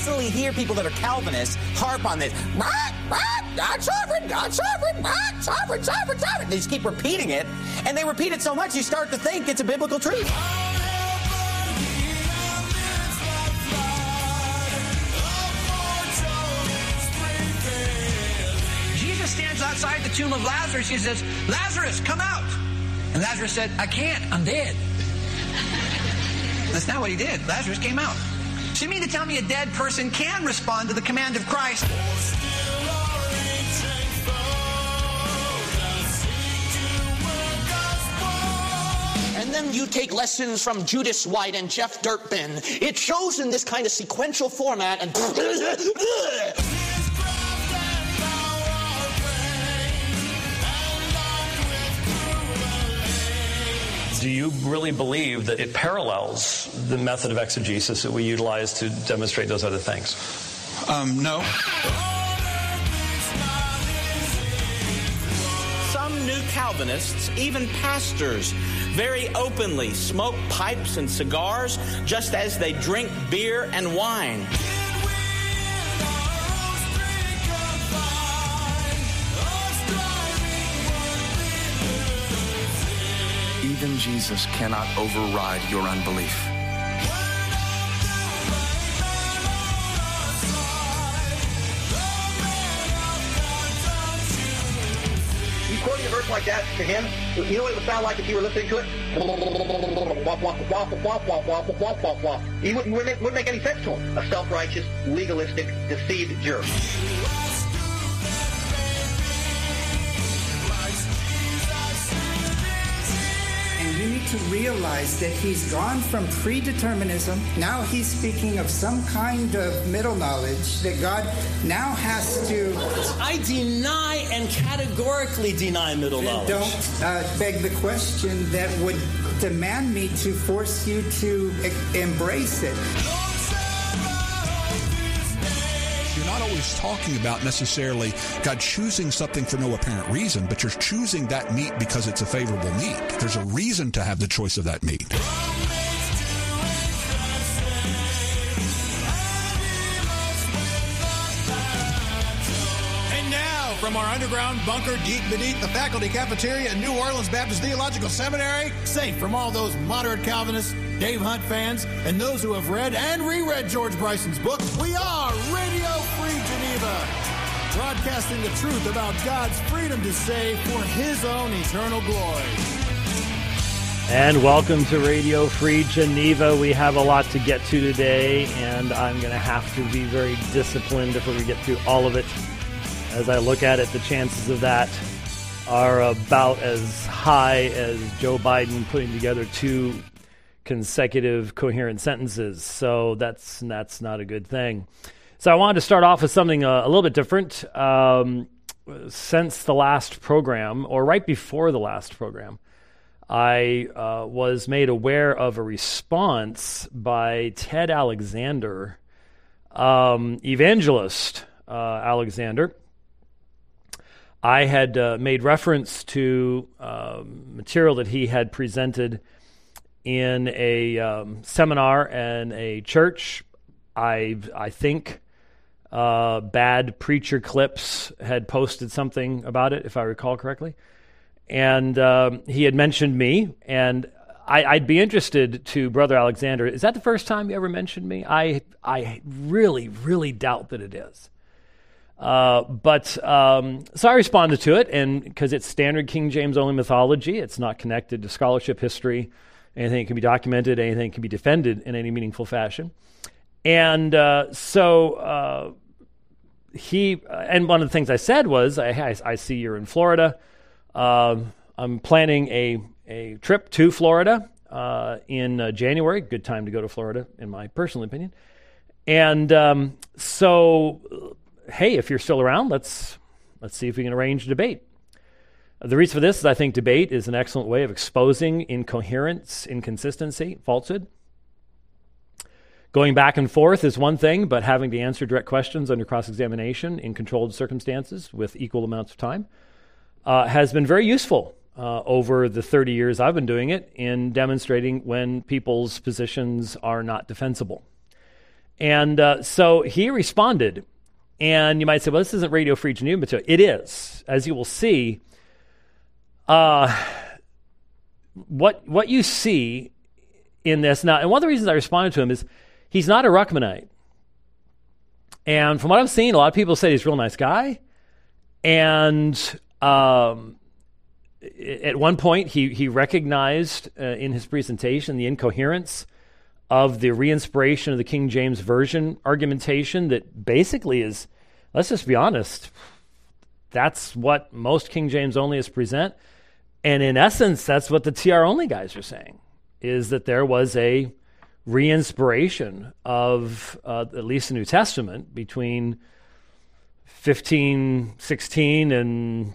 constantly hear people that are Calvinists harp on this. God's sovereign, God's sovereign, God's sovereign, sovereign, sovereign. They just keep repeating it, and they repeat it so much you start to think it's a biblical truth. Jesus stands outside the tomb of Lazarus. He says, Lazarus, come out. And Lazarus said, I can't, I'm dead. That's not what he did. Lazarus came out. So you mean to tell me a dead person can respond to the command of Christ? And then you take lessons from Judas White and Jeff Dirkbin. It shows in this kind of sequential format and... Do you really believe that it parallels the method of exegesis that we utilize to demonstrate those other things? No. Some new Calvinists, even pastors, very openly smoke pipes and cigars just as they drink beer and wine. Even Jesus cannot override your unbelief. You quoting a verse like that to him, you know what it would sound like if you were listening to it? It wouldn't make any sense to him. A self-righteous, legalistic, deceived jerk. You need to realize that he's gone from predeterminism. Now he's speaking of some kind of middle knowledge that God now has to... I deny and categorically deny middle knowledge. Don't beg the question that would demand me to force you to embrace it. You're not always talking about necessarily God choosing something for no apparent reason, but you're choosing that meat because it's a favorable meat. There's a reason to have the choice of that meat. And now, from our underground bunker deep beneath the faculty cafeteria at New Orleans Baptist Theological Seminary, safe from all those moderate Calvinists, Dave Hunt fans, and those who have read and reread George Bryson's book, we are Radio Free Geneva, broadcasting the truth about God's freedom to save for his own eternal glory. And welcome to Radio Free Geneva. We have a lot to get to today, and I'm going to have to be very disciplined if we're going to get through all of it. As I look at it, the chances of that are about as high as Joe Biden putting together two consecutive coherent sentences. So that's not a good thing. So I wanted to start off with something a little bit different. Since the last program, or right before the last program, I was made aware of a response by Ted Alexander, evangelist Alexander. I had made reference to material that he had presented in a seminar and a church. I think Bad Preacher Clips had posted something about it, if I recall correctly. And he had mentioned me, and I'd be interested to Brother Alexander. Is that the first time you ever mentioned me? I really, really doubt that it is. So I responded to it, and because it's standard King James only mythology, it's not connected to scholarship history. Anything can be documented, anything can be defended in any meaningful fashion. And he, and one of the things I said was, I see you're in Florida. I'm planning a trip to Florida in January. Good time to go to Florida, in my personal opinion. And hey, if you're still around, let's see if we can arrange a debate. The reason for this is I think debate is an excellent way of exposing incoherence, inconsistency, falsehood. Going back and forth is one thing, but having to answer direct questions under cross-examination in controlled circumstances with equal amounts of time has been very useful over the 30 years I've been doing it in demonstrating when people's positions are not defensible. And so he responded. And you might say, well, this isn't Radio Free Geneva material. It is. As you will see, what you see in this now, and one of the reasons I responded to him is he's not a Ruckmanite. And from what I've seen, a lot of people say he's a real nice guy. And at one point, he recognized in his presentation the incoherence of the re-inspiration of the King James Version argumentation that basically is, let's just be honest, that's what most King James onlyists present. And in essence, that's what the TR only guys are saying, is that there was a re-inspiration of at least the New Testament between 1516 and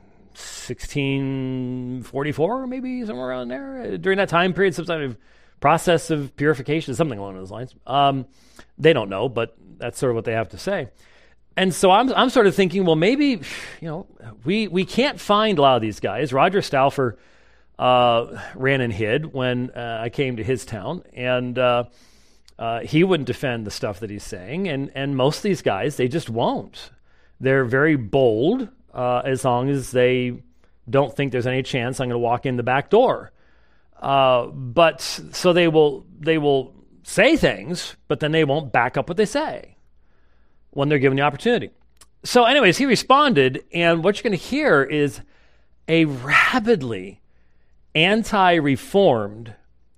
1644, maybe somewhere around there. During that time period, some sort of process of purification, something along those lines. They don't know, but that's sort of what they have to say. And so I'm sort of thinking, well, maybe, we can't find a lot of these guys. Roger Stauffer ran and hid when I came to his town, and he wouldn't defend the stuff that he's saying, and most of these guys, they just won't. They're very bold as long as they don't think there's any chance I'm going to walk in the back door. But so they will say things, but then they won't back up what they say when they're given the opportunity. So anyways, he responded, and what you're going to hear is a rabidly anti-reformed,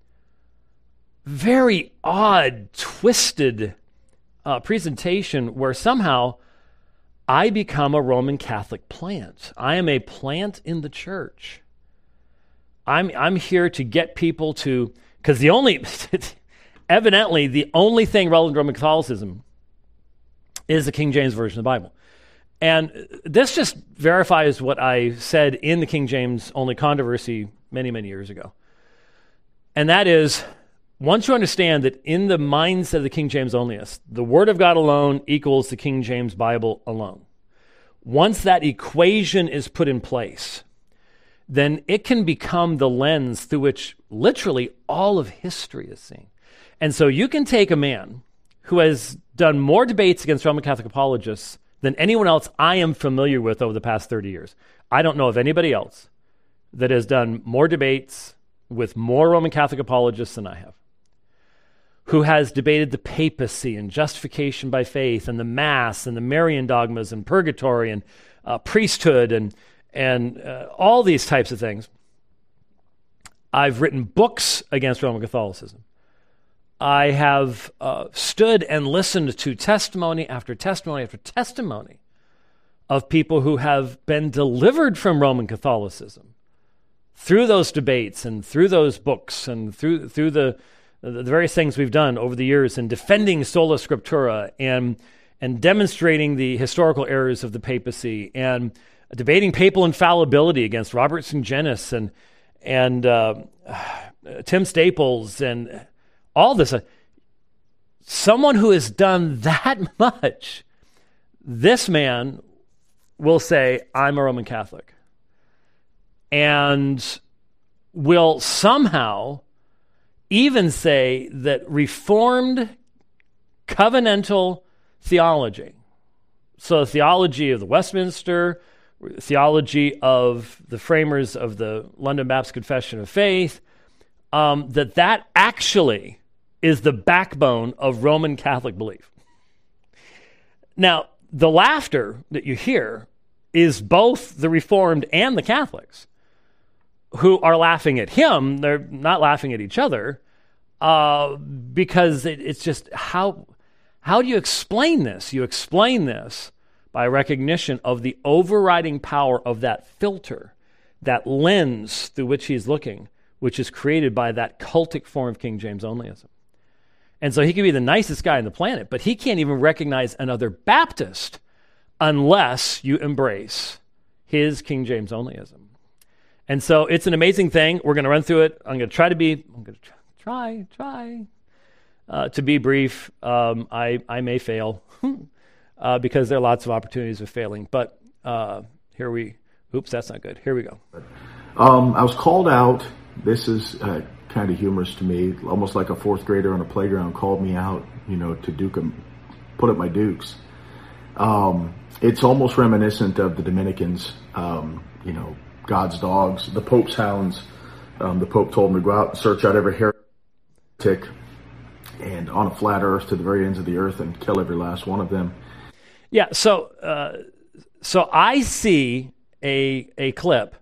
very odd, twisted presentation where somehow I become a Roman Catholic plant. I am a plant in the church. I'm here to get people to, because evidently the only thing relevant to Roman Catholicism is the King James Version of the Bible. And this just verifies what I said in the King James only controversy many, many years ago. And that is, once you understand that in the mindset of the King James onlyists, the Word of God alone equals the King James Bible alone. Once that equation is put in place, then it can become the lens through which literally all of history is seen. And so you can take a man who has done more debates against Roman Catholic apologists than anyone else I am familiar with over the past 30 years. I don't know of anybody else that has done more debates with more Roman Catholic apologists than I have, who has debated the papacy and justification by faith and the Mass and the Marian dogmas and purgatory and priesthood and all these types of things. I've written books against Roman Catholicism. I have stood and listened to testimony after testimony after testimony of people who have been delivered from Roman Catholicism through those debates and through those books and through the various things we've done over the years in defending sola scriptura and demonstrating the historical errors of the papacy and debating papal infallibility against Robert Sungenis and Tim Staples and all this. Someone who has done that much, this man will say, I'm a Roman Catholic, and will somehow even say that Reformed covenantal theology, so the theology of the Westminster, theology of the framers of the London Baptist Confession of Faith, that actually is the backbone of Roman Catholic belief. Now, the laughter that you hear is both the Reformed and the Catholics who are laughing at him. They're not laughing at each other because it's just how do you explain this? You explain this by recognition of the overriding power of that filter, that lens through which he's looking, which is created by that cultic form of King James onlyism. And so he could be the nicest guy on the planet, but he can't even recognize another Baptist unless you embrace his King James onlyism. And so it's an amazing thing. We're going to run through it. I'm going to try to be brief. I may fail because there are lots of opportunities of failing. But oops, that's not good. Here we go. I was called out. This is kind of humorous to me, almost like a fourth grader on a playground called me out, to put up my dukes. It's almost reminiscent of the Dominicans, God's dogs, the Pope's hounds. The Pope told them to go out and search out every heretic and on a flat earth to the very ends of the earth and kill every last one of them. Yeah, so I see a clip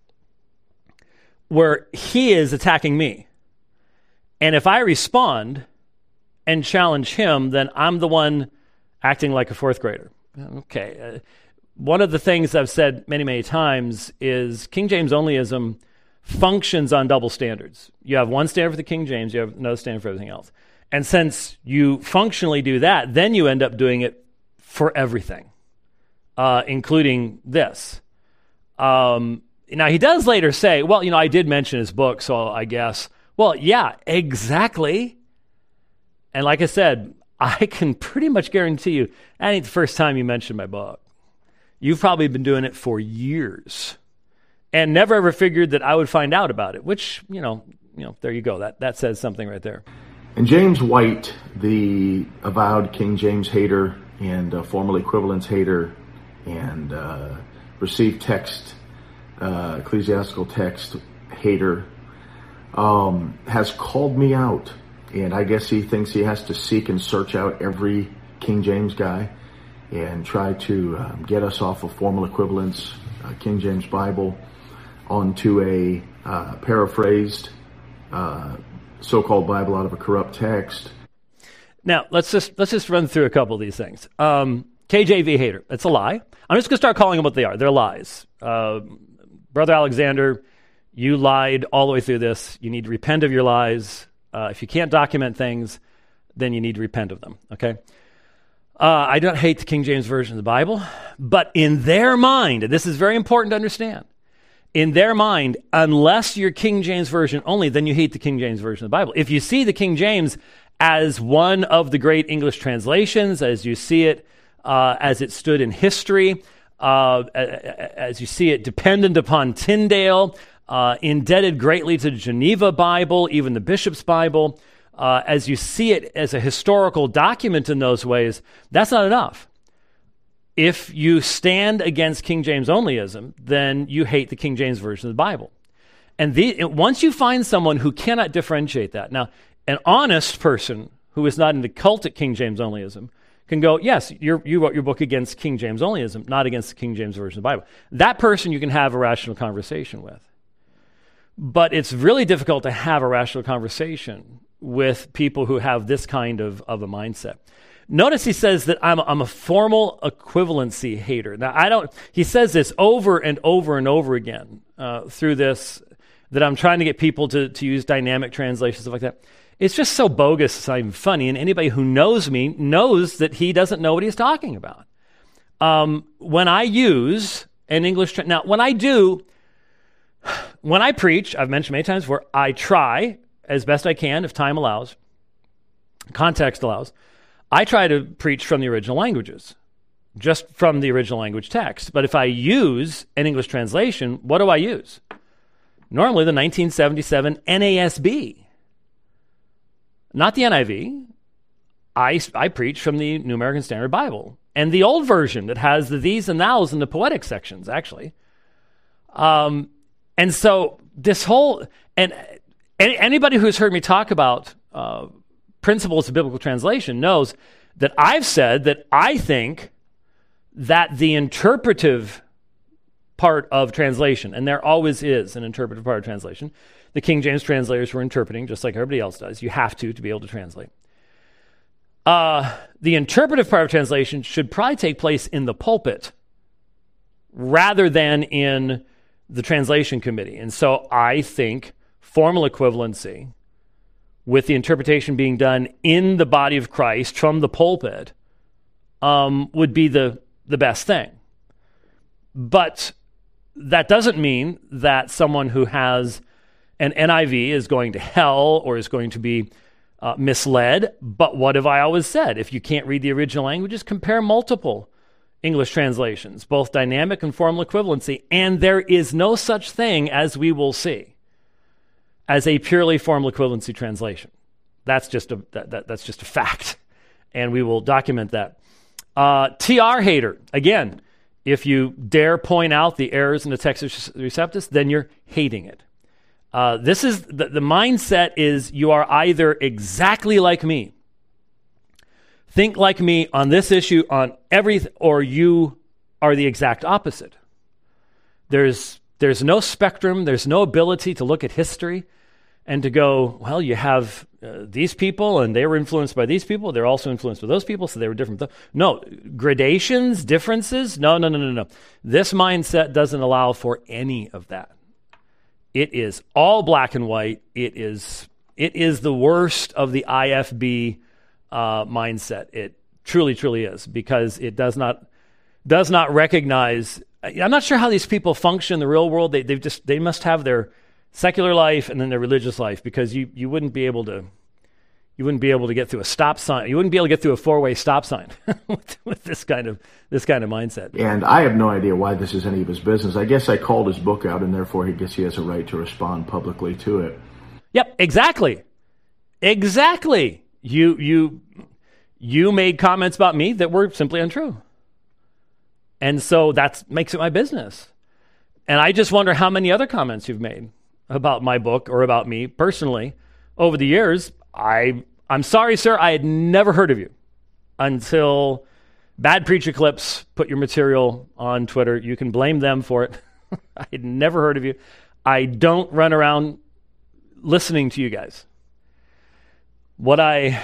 where he is attacking me. And if I respond and challenge him, then I'm the one acting like a fourth grader. Okay. One of the things I've said many, many times is King James onlyism functions on double standards. You have one standard for the King James, you have another standard for everything else. And since you functionally do that, then you end up doing it for everything, including this. Now, he does later say, well, I did mention his book, so I guess. Well, yeah, exactly. And like I said, I can pretty much guarantee you, that ain't the first time you mentioned my book. You've probably been doing it for years and never ever figured that I would find out about it, which, there you go. That says something right there. And James White, the avowed King James hater and formal equivalence hater and received text, ecclesiastical text hater, has called me out. And I guess he thinks he has to seek and search out every King James guy and try to get us off of formal equivalence, King James Bible, onto a paraphrased so-called Bible out of a corrupt text. Now, let's just run through a couple of these things. KJV hater, it's a lie. I'm just going to start calling them what they are. They're lies. Brother Alexander, you lied all the way through this. You need to repent of your lies. If you can't document things, then you need to repent of them, okay? I don't hate the King James Version of the Bible, but in their mind, and this is very important to understand, in their mind, unless you're King James Version only, then you hate the King James Version of the Bible. If you see the King James as one of the great English translations, as you see it as it stood in history, as you see it dependent upon Tyndale, indebted greatly to the Geneva Bible, even the Bishop's Bible, as you see it as a historical document in those ways, that's not enough. If you stand against King James onlyism, then you hate the King James Version of the Bible. And once you find someone who cannot differentiate that, now, an honest person who is not into cultic King James onlyism can go, yes, you wrote your book against King James onlyism, not against the King James Version of the Bible. That person you can have a rational conversation with. But it's really difficult to have a rational conversation with people who have this kind of a mindset. Notice he says that I'm a formal equivalency hater. Now, he says this over and over and over again through this, that I'm trying to get people to use dynamic translations, stuff like that. It's just so bogus, it's not even funny, and anybody who knows me knows that he doesn't know what he's talking about. When I use an English... Now, when I preach, I've mentioned many times before, I try, as best I can, if time allows, context allows, I try to preach from the original languages, just from the original language text. But if I use an English translation, what do I use? Normally the 1977 NASB. Not the NIV. I preach from the New American Standard Bible. And the old version that has the these and thous in the poetic sections, actually. And so this whole... And anybody who's heard me talk about principles of biblical translation knows that I've said that I think that the interpretive part of translation, and there always is an interpretive part of translation, the King James translators were interpreting just like everybody else does. You have to be able to translate. The interpretive part of translation should probably take place in the pulpit rather than in the translation committee. And so I think formal equivalency with the interpretation being done in the body of Christ from the pulpit would be the best thing. But that doesn't mean that someone who has an NIV is going to hell or is going to be misled. But what have I always said? If you can't read the original languages, compare multiple English translations, both dynamic and formal equivalency, and there is no such thing, as we will see, as a purely formal equivalency translation. That's just a fact, and we will document that. TR hater, again, if you dare point out the errors in the Textus Receptus, then you're hating it. This is the mindset is you are either exactly like me, think like me on this issue, on everything, or you are the exact opposite. There's no spectrum, there's no ability to look at history and to go, well, you have these people, and they were influenced by these people. They're also influenced by those people, so they were different. No, gradations, differences, no. This mindset doesn't allow for any of that. It is all black and white. It is the worst of the IFB mindset. It truly, truly is, because it does not recognize. I'm not sure how these people function in the real world. They must have their secular life and then their religious life, because you wouldn't be able to get through a stop sign. You wouldn't be able to get through a four-way stop sign with this kind of mindset. And I have no idea why this is any of his business. I guess I called his book out, and therefore he has a right to respond publicly to it. Yep, exactly. You made comments about me that were simply untrue. And so that makes it my business. And I just wonder how many other comments you've made about my book or about me personally over the years. I'm sorry, sir, I had never heard of you until Bad Preacher Clips put your material on Twitter. You can blame them for it. I had never heard of you. I don't run around listening to you guys. What I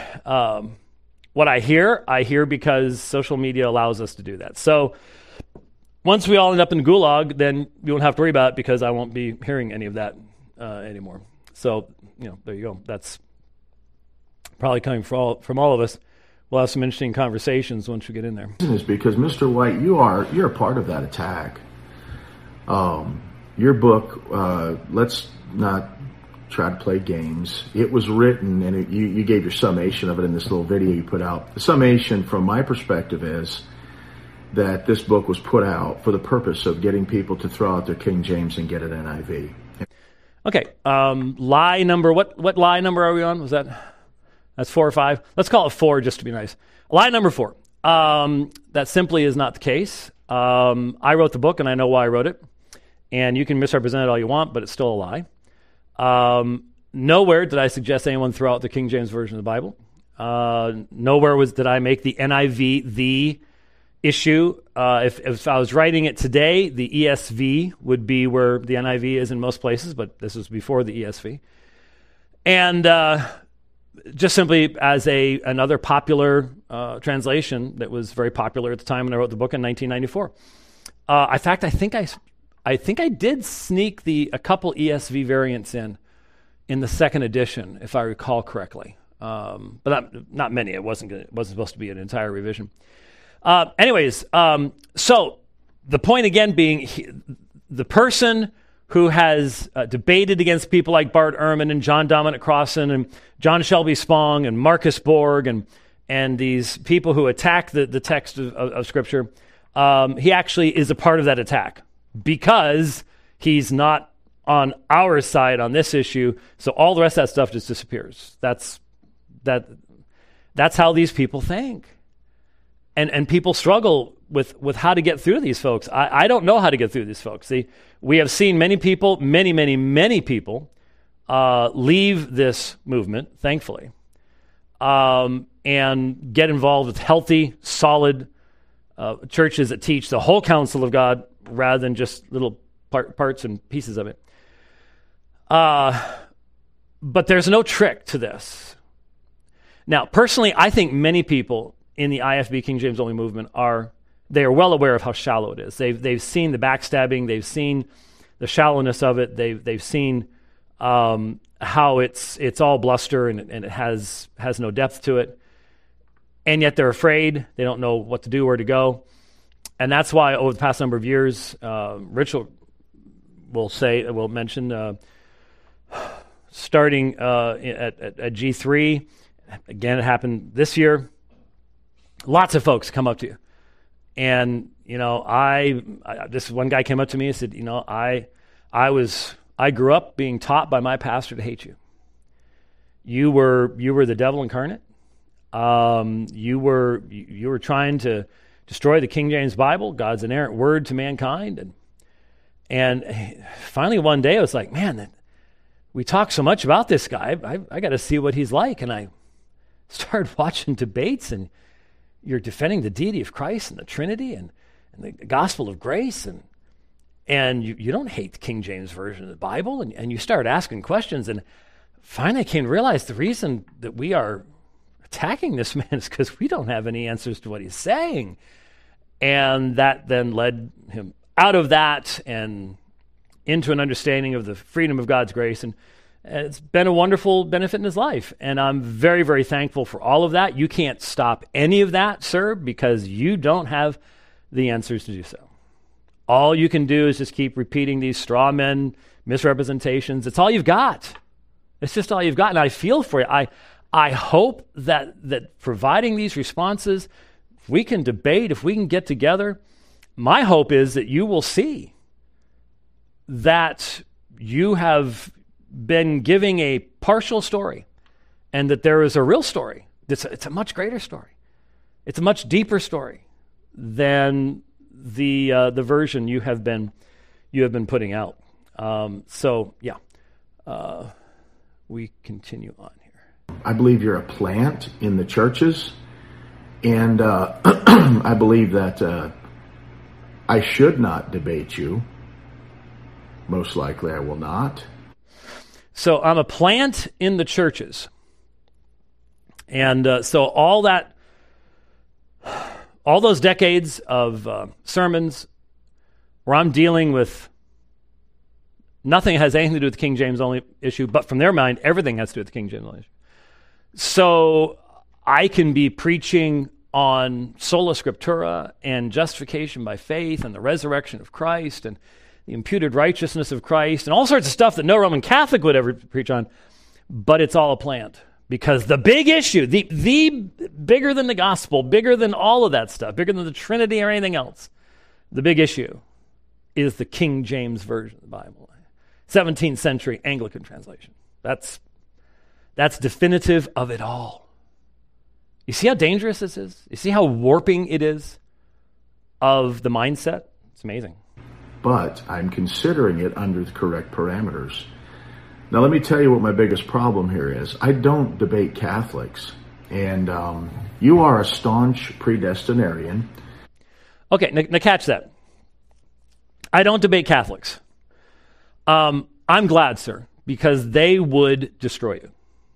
hear because social media allows us to do that. So once we all end up in Gulag, then you won't have to worry about it, because I won't be hearing any of that anymore. So, there you go. That's probably coming from all of us. We'll have some interesting conversations once we get in there. Is because, Mr. White, you're a part of that attack. Your book, let's not try to play games. It was written, and you gave your summation of it in this little video you put out. The summation from my perspective is that this book was put out for the purpose of getting people to throw out their King James and get an NIV. Okay, lie number, what lie number are we on? That's 4 or 5? Let's call it 4 just to be nice. Lie number 4. That simply is not the case. I wrote the book, and I know why I wrote it. And you can misrepresent it all you want, but it's still a lie. Nowhere did I suggest anyone throw out the King James Version of the Bible. Nowhere did I make the NIV the issue. If I was writing it today, the ESV would be where the NIV is in most places, but this was before the ESV. And just simply as another popular translation that was very popular at the time when I wrote the book in 1994. In fact, I think I did sneak a couple ESV variants in the second edition, if I recall correctly. But not many. It wasn't supposed to be an entire revision. So the point again being, the person who has debated against people like Bart Ehrman and John Dominic Crossan and John Shelby Spong and Marcus Borg and these people who attack the text of Scripture, he actually is a part of that attack because he's not on our side on this issue. So all the rest of that stuff just disappears. That's how these people think. And people struggle with how to get through these folks. I don't know how to get through these folks. We have seen many people, many people leave this movement, thankfully, and get involved with healthy, solid churches that teach the whole counsel of God rather than just little parts and pieces of it. But there's no trick to this. Now, personally, I think many people in the IFB King James only movement are well aware of how shallow it is. They've seen the backstabbing, they've seen the shallowness of it, they've seen how it's all bluster and it has no depth to it, and yet they're afraid. They don't know what to do, where to go, and that's why over the past number of years, Rich will mention starting at G3. Again, it happened this year. Lots of folks come up to you. And, this one guy came up to me and said, I was I grew up being taught by my pastor to hate you. You were the devil incarnate. You were trying to destroy the King James Bible, God's inerrant word to mankind. And finally one day I was like, man, we talk so much about this guy. I got to see what he's like. And I started watching debates, and you're defending the deity of Christ and the Trinity and the gospel of grace. And you don't hate the King James Version of the Bible. And you start asking questions. And finally I came to realize the reason that we are attacking this man is because we don't have any answers to what he's saying. And that then led him out of that and into an understanding of the freedom of God's grace. And it's been a wonderful benefit in his life. And I'm very, very thankful for all of that. You can't stop any of that, sir, because you don't have the answers to do so. All you can do is just keep repeating these straw men misrepresentations. It's all you've got. It's just all you've got. And I feel for you. I hope that providing these responses, if we can debate, if we can get together, my hope is that you will see that you have been giving a partial story and that there is a real story. It's a much greater story. It's a much deeper story than the version you have been putting out. We continue on here. I believe you're a plant in the churches, and I believe that I should not debate you. Most likely I will not. So I'm a plant in the churches. And so all those decades of sermons where I'm dealing with nothing that has anything to do with the King James only issue, but from their mind, everything has to do with the King James only issue. So I can be preaching on sola scriptura and justification by faith and the resurrection of Christ and the imputed righteousness of Christ and all sorts of stuff that no Roman Catholic would ever preach on, but it's all a plant. Because the big issue, the bigger than the gospel, bigger than all of that stuff, bigger than the Trinity or anything else, the big issue is the King James Version of the Bible, 17th century Anglican translation. That's definitive of it all. You see how dangerous this is? You see how warping it is of the mindset? It's amazing. But I'm considering it under the correct parameters. Now, let me tell you what my biggest problem here is. I don't debate Catholics, and you are a staunch predestinarian. Okay, now catch that. I don't debate Catholics. I'm glad, sir, because they would destroy you.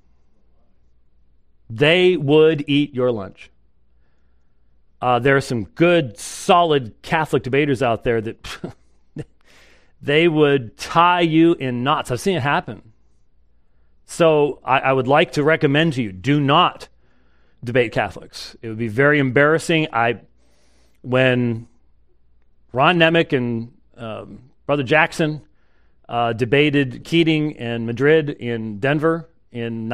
They would eat your lunch. There are some good, solid Catholic debaters out there that they would tie you in knots. I've seen it happen. So I would like to recommend to you, do not debate Catholics. It would be very embarrassing. When Ron Nemec and Brother Jackson debated Keating and Madrid in Denver in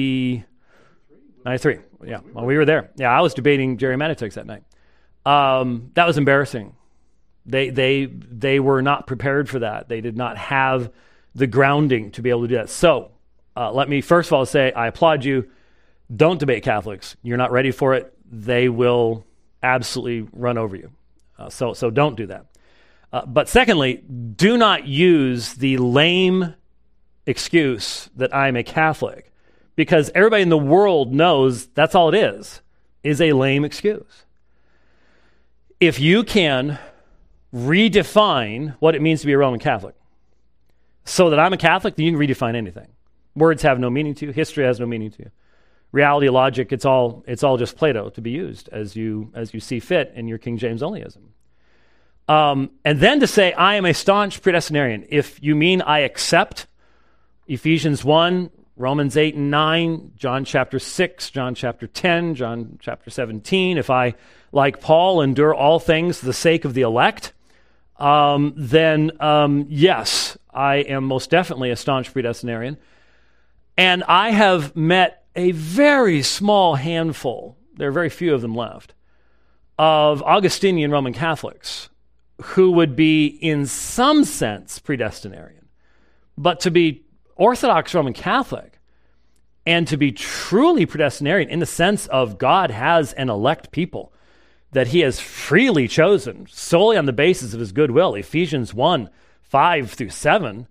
93. Yeah, well, we were there. Yeah, I was debating Jerry Matitix that night. That was embarrassing. They were not prepared for that. They did not have the grounding to be able to do that. So let me first of all say I applaud you. Don't debate Catholics. You're not ready for it. They will absolutely run over you. So don't do that. But secondly, do not use the lame excuse that I'm a Catholic, because everybody in the world knows that's all it is a lame excuse. If you can redefine what it means to be a Roman Catholic so that I'm a Catholic, then you can redefine anything. Words have no meaning to you. History has no meaning to you. Reality, logic, it's all just Plato to be used as you see fit in your King James onlyism. And then to say, I am a staunch predestinarian. If you mean I accept Ephesians 1, Romans 8 and 9, John chapter 6, John chapter 10, John chapter 17, if I, like Paul, endure all things for the sake of the elect, then yes, I am most definitely a staunch predestinarian. And I have met a very small handful, there are very few of them left, of Augustinian Roman Catholics who would be in some sense predestinarian. But to be Orthodox Roman Catholic and to be truly predestinarian in the sense of God has an elect people that he has freely chosen solely on the basis of his goodwill, Ephesians 1, 5 through 7,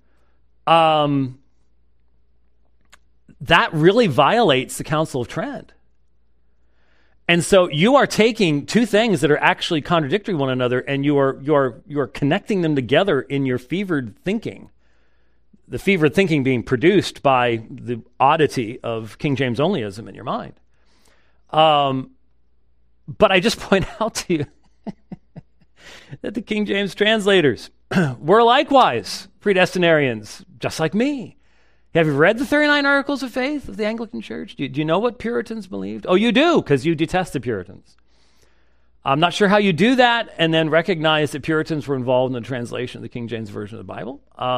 that really violates the Council of Trent. And so you are taking two things that are actually contradictory one another, and you are connecting them together in your fevered thinking. The fevered thinking being produced by the oddity of King James onlyism in your mind. But I just point out to you that the King James translators were likewise predestinarians, just like me. Have you read the 39 Articles of Faith of the Anglican Church? Do you know what Puritans believed? Oh, you do, because you detest the Puritans. I'm not sure how you do that and then recognize that Puritans were involved in the translation of the King James Version of the Bible.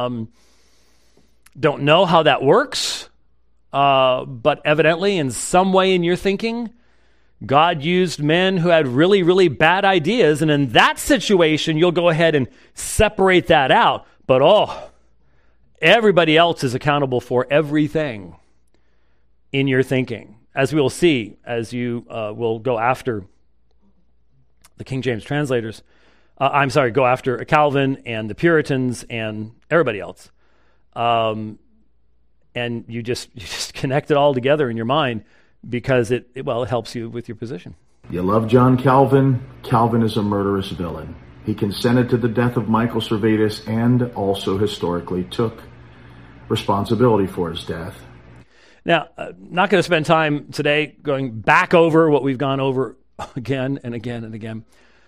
Don't know how that works, but evidently in some way in your thinking, God used men who had really, really bad ideas, and in that situation, you'll go ahead and separate that out. But everybody else is accountable for everything in your thinking, as we will see as you will go after the King James translators. Go after Calvin and the Puritans and everybody else. And you just connect it all together in your mind because it helps you with your position. You love John Calvin. Calvin is a murderous villain. He consented to the death of Michael Servetus and also historically took responsibility for his death. Now, not going to spend time today going back over what we've gone over again and again and again.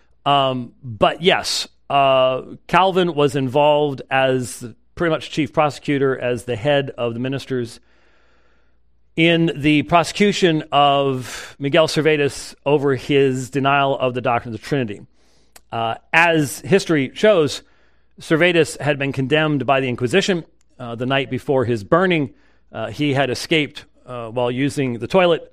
But yes, Calvin was involved as pretty much chief prosecutor, as the head of the ministers in the prosecution of Miguel Servetus over his denial of the doctrine of the Trinity. As history shows, Servetus had been condemned by the Inquisition the night before his burning. He had escaped while using the toilet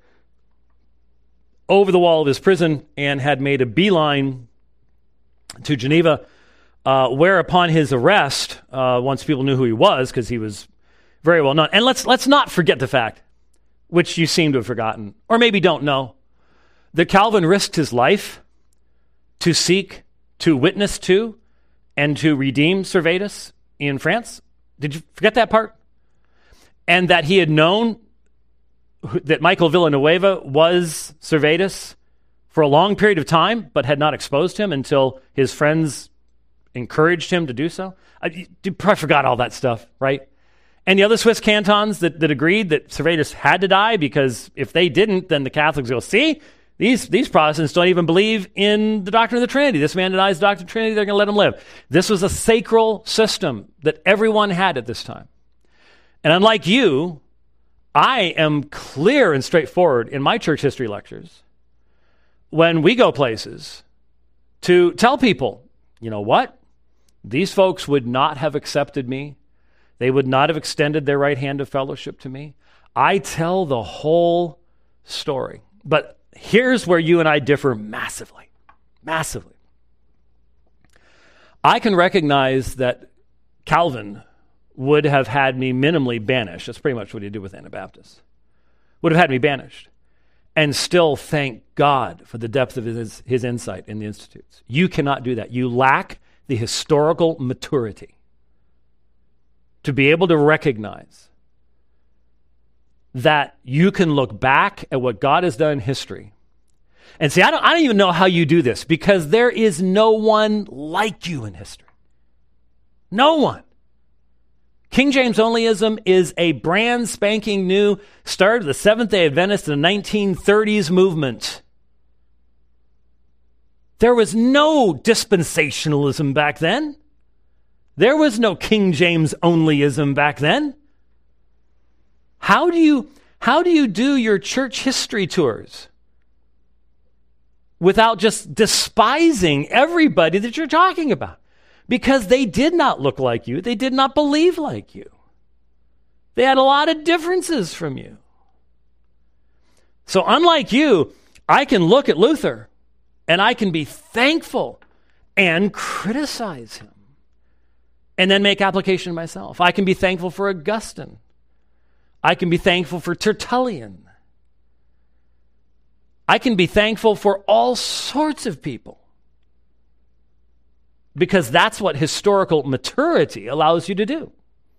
over the wall of his prison and had made a beeline to Geneva, where upon his arrest, once people knew who he was, because he was very well known. And let's not forget the fact, which you seem to have forgotten, or maybe don't know, that Calvin risked his life to seek, to witness to, and to redeem Servetus in France. Did you forget that part? And that he had known that Michael Villanueva was Servetus for a long period of time, but had not exposed him until his friends encouraged him to do so. You probably forgot all that stuff, right? And the other Swiss cantons that agreed that Servetus had to die, because if they didn't, then the Catholics will see, these Protestants don't even believe in the doctrine of the Trinity. This man denies the doctrine of the Trinity, they're going to let him live. This was a sacral system that everyone had at this time. And unlike you, I am clear and straightforward in my church history lectures when we go places to tell people, you know what? These folks would not have accepted me. They would not have extended their right hand of fellowship to me. I tell the whole story. But here's where you and I differ massively. Massively. I can recognize that Calvin would have had me minimally banished. That's pretty much what he did with Anabaptists. Would have had me banished. And still thank God for the depth of his insight in the Institutes. You cannot do that. You lack the historical maturity to be able to recognize that you can look back at what God has done in history and say, I don't even know how you do this, because there is no one like you in history. No one. King James onlyism is a brand spanking new start of the Seventh-day Adventist in the 1930s movement. There was no dispensationalism back then. There was no King James onlyism back then. How do you do your church history tours without just despising everybody that you're talking about? Because they did not look like you. They did not believe like you. They had a lot of differences from you. So unlike you, I can look at Luther and I can be thankful and criticize him. and then make application myself. I can be thankful for Augustine. I can be thankful for Tertullian. I can be thankful for all sorts of people, because that's what historical maturity allows you to do.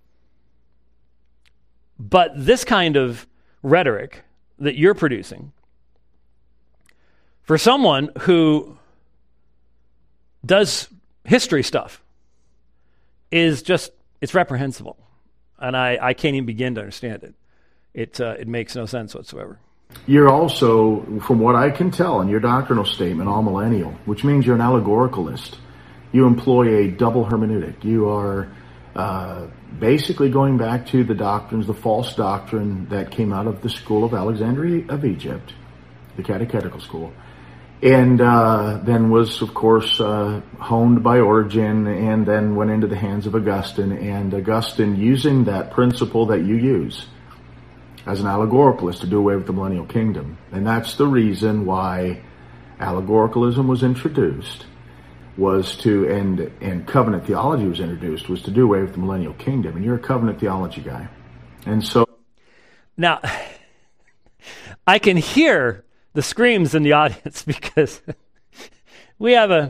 But this kind of rhetoric that you're producing, for someone who does history stuff, is just, it's reprehensible. And I can't even begin to understand it. It makes no sense whatsoever. You're also, from what I can tell in your doctrinal statement, all-millennial, which means you're an allegoricalist. You employ a double hermeneutic. You are basically going back to the doctrines, the false doctrine that came out of the school of Alexander of Egypt, the catechetical school, and then was, of course, honed by Origen, and then went into the hands of Augustine. And Augustine, using that principle that you use as an allegoricalist to do away with the millennial kingdom. And that's the reason why allegoricalism was introduced, was to, and covenant theology was introduced, was to do away with the millennial kingdom. And you're a covenant theology guy. And so... Now, I can hear the screams in the audience, because we have a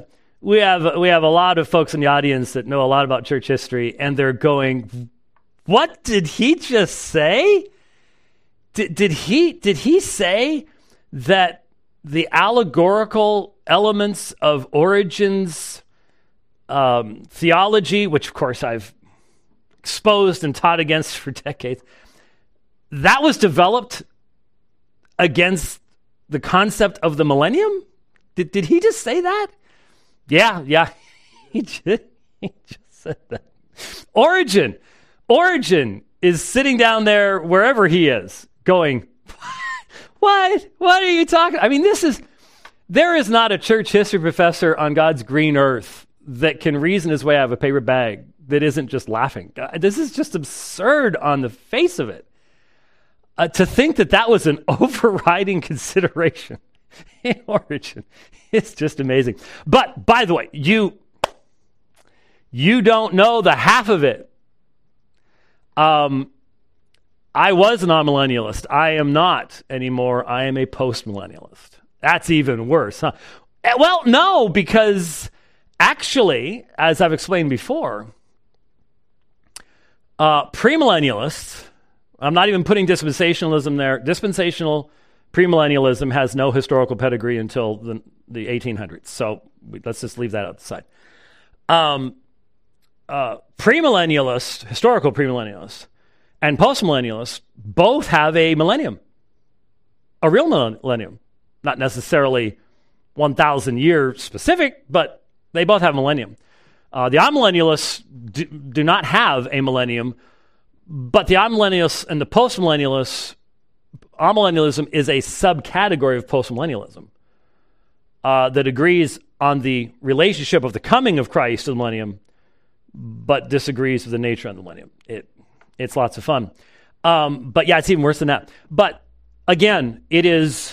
lot of folks in the audience that know a lot about church history, and they're going, what did he just say? Did he say that the allegorical elements of Origen's theology, which of course I've exposed and taught against for decades, that was developed against the concept of the millennium? Did he just say that? Yeah, he just said that. Origen is sitting down there wherever he is, going, what are you talking? I mean, there is not a church history professor on God's green earth that can reason his way out of a paper bag that isn't just laughing. This is just absurd on the face of it. To think that was an overriding consideration in Origen, it's just amazing. But, by the way, you don't know the half of it. I was an amillennialist. I am not anymore. I am a postmillennialist. That's even worse, huh? Well, no, because actually, as I've explained before, premillennialists, I'm not even putting dispensationalism there. Dispensational premillennialism has no historical pedigree until the 1800s. So let's just leave that out the side. Premillennialists, historical premillennialists, and postmillennialists both have a millennium, a real millennium. Not necessarily 1,000 year specific, but they both have millennium. The amillennialists do not have a millennium, but the amillennialists and the postmillennialists, amillennialism is a subcategory of postmillennialism that agrees on the relationship of the coming of Christ to the millennium, but disagrees with the nature of the millennium. It's lots of fun. But yeah, it's even worse than that. But again, it is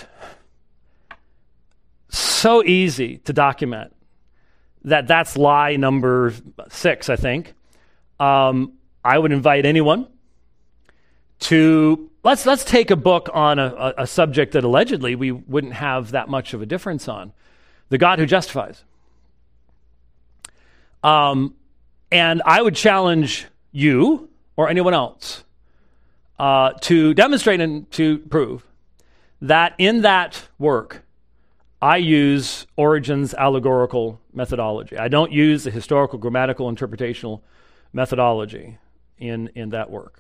so easy to document that's lie number 6, I think. I would invite anyone to, let's take a book on a subject that allegedly we wouldn't have that much of a difference on. The God Who Justifies. And I would challenge you or anyone else to demonstrate and to prove that in that work, I use Origen's allegorical methodology. I don't use the historical, grammatical, interpretational methodology in that work.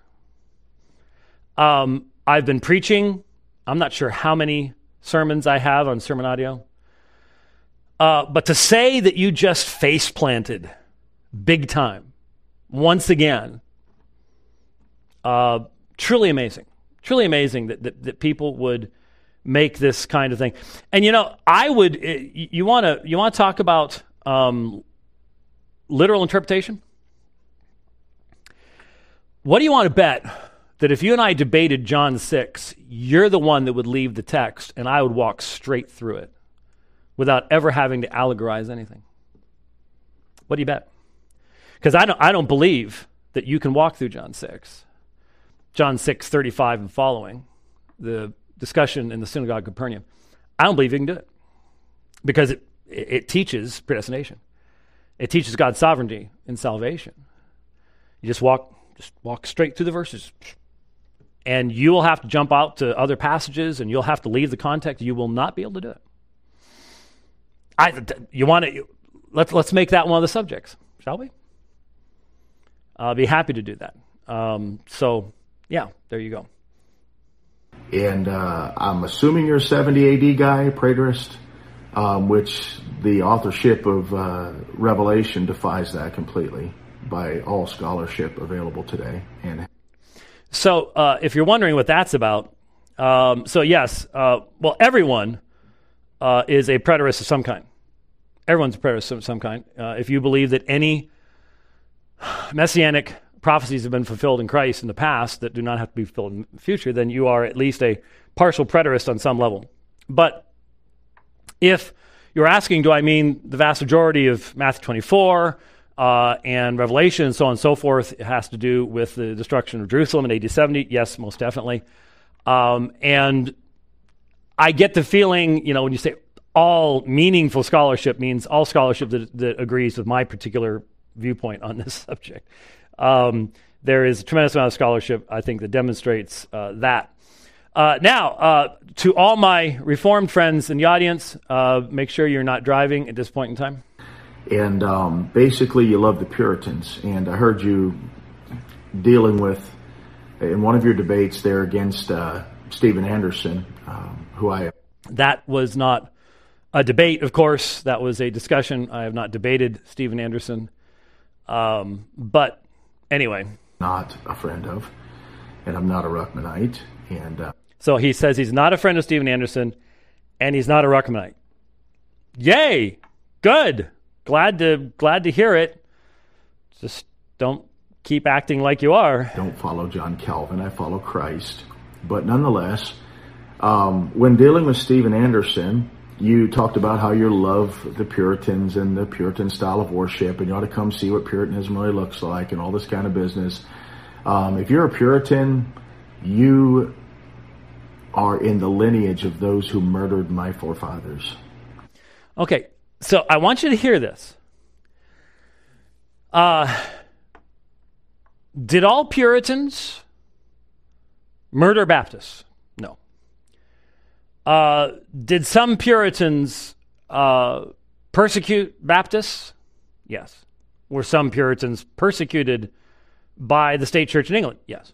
I've been preaching. I'm not sure how many sermons I have on Sermon Audio. But to say that you just face planted big time, once again, truly amazing. Truly amazing that people would make this kind of thing. And I would, you want to talk about literal interpretation? What do you want to bet that if you and I debated John 6, you're the one that would leave the text and I would walk straight through it without ever having to allegorize anything? What do you bet? Because I don't believe that you can walk through John 6:35 and following, the discussion in the synagogue of Capernaum. I don't believe you can do it because it teaches predestination. It teaches God's sovereignty in salvation. You just walk straight through the verses, and you will have to jump out to other passages, and you'll have to leave the context. You will not be able to do it. Let's make that one of the subjects, shall we? I'll be happy to do that. So, yeah, there you go. And I'm assuming you're a 70 AD guy, preterist, which the authorship of Revelation defies that completely by all scholarship available today. And so if you're wondering what that's about, yes, everyone is a preterist of some kind. Everyone's a preterist of some kind. If you believe that any messianic prophecies have been fulfilled in Christ in the past that do not have to be fulfilled in the future, then you are at least a partial preterist on some level. But if you're asking, do I mean the vast majority of Matthew 24 and Revelation and so on and so forth, it has to do with the destruction of Jerusalem in AD 70? Yes, most definitely. And I get the feeling, when you say all meaningful scholarship means all scholarship that agrees with my particular viewpoint on this subject. There is a tremendous amount of scholarship, I think, that demonstrates that. Now, to all my Reformed friends in the audience, make sure you're not driving at this point in time. And basically, you love the Puritans. And I heard you dealing with, in one of your debates there against Stephen Anderson, That was not a debate, of course. That was a discussion. I have not debated Stephen Anderson. But anyway. Not a friend of, and I'm not a Ruckmanite. And so he says he's not a friend of Stephen Anderson, and he's not a Ruckmanite. Yay! Good. Glad to hear it. Just don't keep acting like you are. Don't follow John Calvin. I follow Christ. But nonetheless, when dealing with Stephen Anderson, you talked about how you love the Puritans and the Puritan style of worship, and you ought to come see what Puritanism really looks like and all this kind of business. If you're a Puritan, you are in the lineage of those who murdered my forefathers. Okay, so I want you to hear this. Did all Puritans murder Baptists? No. Did some Puritans persecute Baptists? Yes. Were some Puritans persecuted by the state church in England? Yes.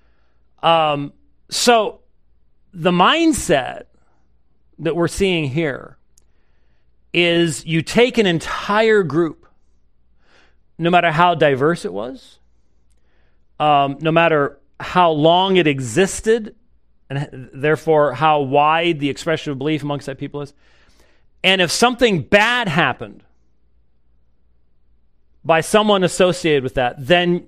So the mindset that we're seeing here is you take an entire group, no matter how diverse it was, no matter how long it existed, and therefore how wide the expression of belief amongst that people is. And if something bad happened by someone associated with that, then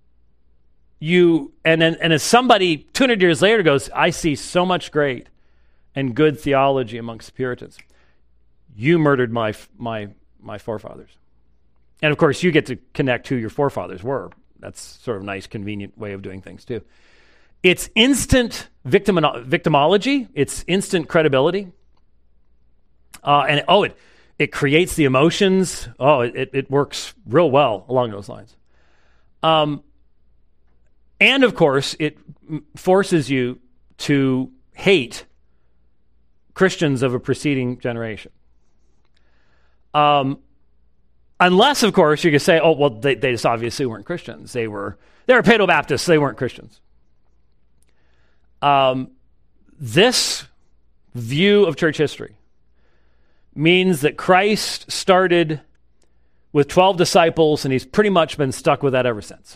and as somebody 200 years later goes, I see so much great and good theology amongst the Puritans. You murdered my forefathers. And of course, you get to connect who your forefathers were. That's sort of a nice, convenient way of doing things too. It's instant victimology. It's instant credibility. It creates the emotions. It works real well along those lines. And of course, it forces you to hate Christians of a preceding generation. Unless, of course, you can say, they just obviously weren't Christians. They were Paedo-Baptists. They weren't Christians. This view of church history means that Christ started with 12 disciples, and he's pretty much been stuck with that ever since.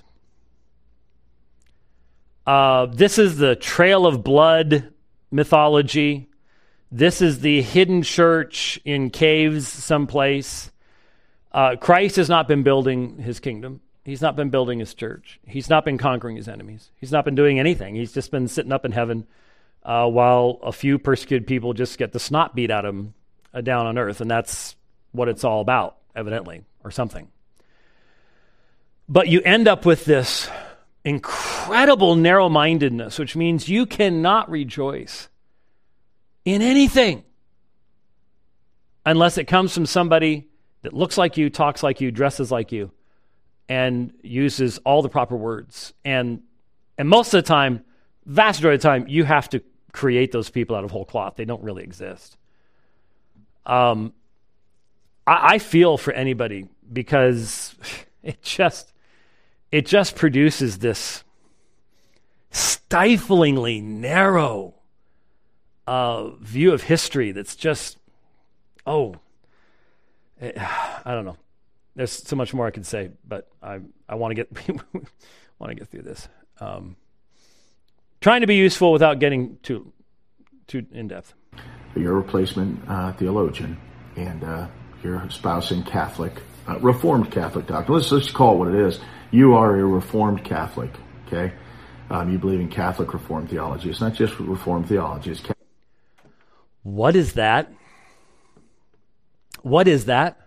This is the trail of blood mythology. This is the hidden church in caves someplace. Christ has not been building his kingdom. He's not been building his church. He's not been conquering his enemies. He's not been doing anything. He's just been sitting up in heaven while a few persecuted people just get the snot beat out of them down on earth. And that's what it's all about, evidently, or something. But you end up with this incredible narrow-mindedness, which means you cannot rejoice in anything unless it comes from somebody that looks like you, talks like you, dresses like you, and uses all the proper words. And most of the time, vast majority of the time, you have to create those people out of whole cloth. They don't really exist. I feel for anybody because it just produces this stiflingly narrow view of history that's just, I don't know. There's so much more I could say, but I want to get through this. Trying to be useful without getting too in depth. You're a replacement theologian, and you're espousing Catholic, Reformed Catholic doctrine. Let's just call it what it is. You are a Reformed Catholic, okay? You believe in Catholic Reformed theology. It's not just Reformed theology. It's What is that? What is that?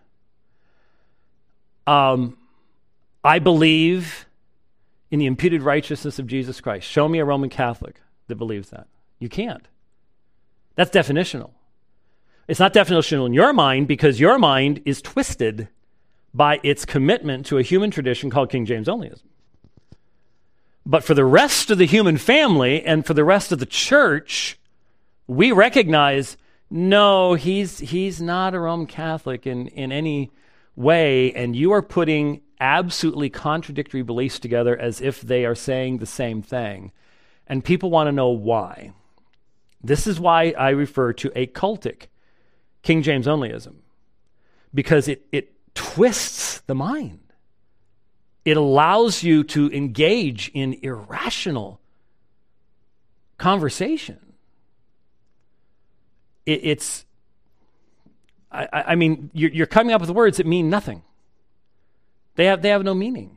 I believe in the imputed righteousness of Jesus Christ. Show me a Roman Catholic that believes that. You can't. That's definitional. It's not definitional in your mind because your mind is twisted by its commitment to a human tradition called King James Onlyism. But for the rest of the human family and for the rest of the church, we recognize, no, he's not a Roman Catholic in any way, and you are putting absolutely contradictory beliefs together as if they are saying the same thing. And people want to know why. This is why I refer to a cultic King James Onlyism, because it twists the mind. It allows you to engage in irrational conversation. I mean, you're coming up with words that mean nothing. They have no meaning.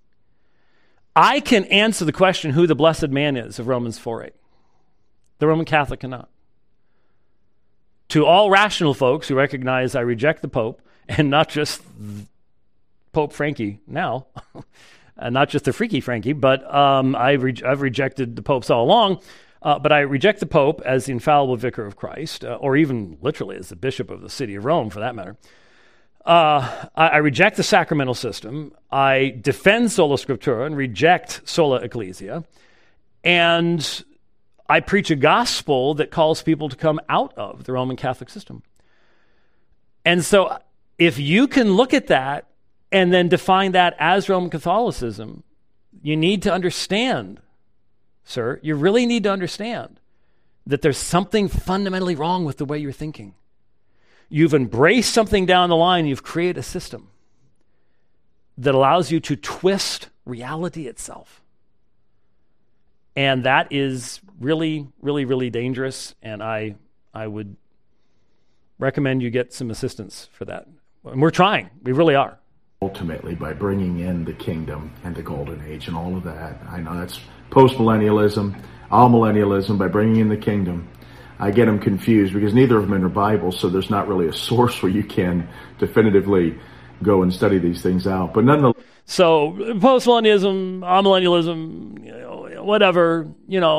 I can answer the question who the blessed man is of Romans 4:8. The Roman Catholic cannot. To all rational folks who recognize I reject the Pope, and not just Pope Frankie now, and not just the freaky Frankie, but I've rejected the popes all along, but I reject the Pope as the infallible vicar of Christ, or even literally as the bishop of the city of Rome, for that matter. I reject the sacramental system. I defend sola scriptura and reject sola ecclesia. And I preach a gospel that calls people to come out of the Roman Catholic system. And so if you can look at that and then define that as Roman Catholicism, you need to understand, sir, you really need to understand that there's something fundamentally wrong with the way you're thinking. You've embraced something down the line. You've created a system that allows you to twist reality itself. And that is really, really, really dangerous. And I would recommend you get some assistance for that. And we're trying. We really are. Ultimately, by bringing in the kingdom and the golden age and all of that. I know that's post-millennialism, all-millennialism, by bringing in the kingdom. I get them confused because neither of them are in the Bible, so there's not really a source where you can definitively go and study these things out. But nonetheless, so post-millennialism, amillennialism, whatever,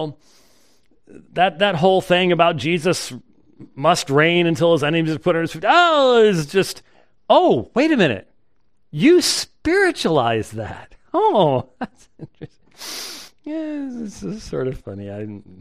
that whole thing about Jesus must reign until his enemies are put under his feet. It's just, wait a minute. You spiritualize that. That's interesting. Yeah, this is sort of funny.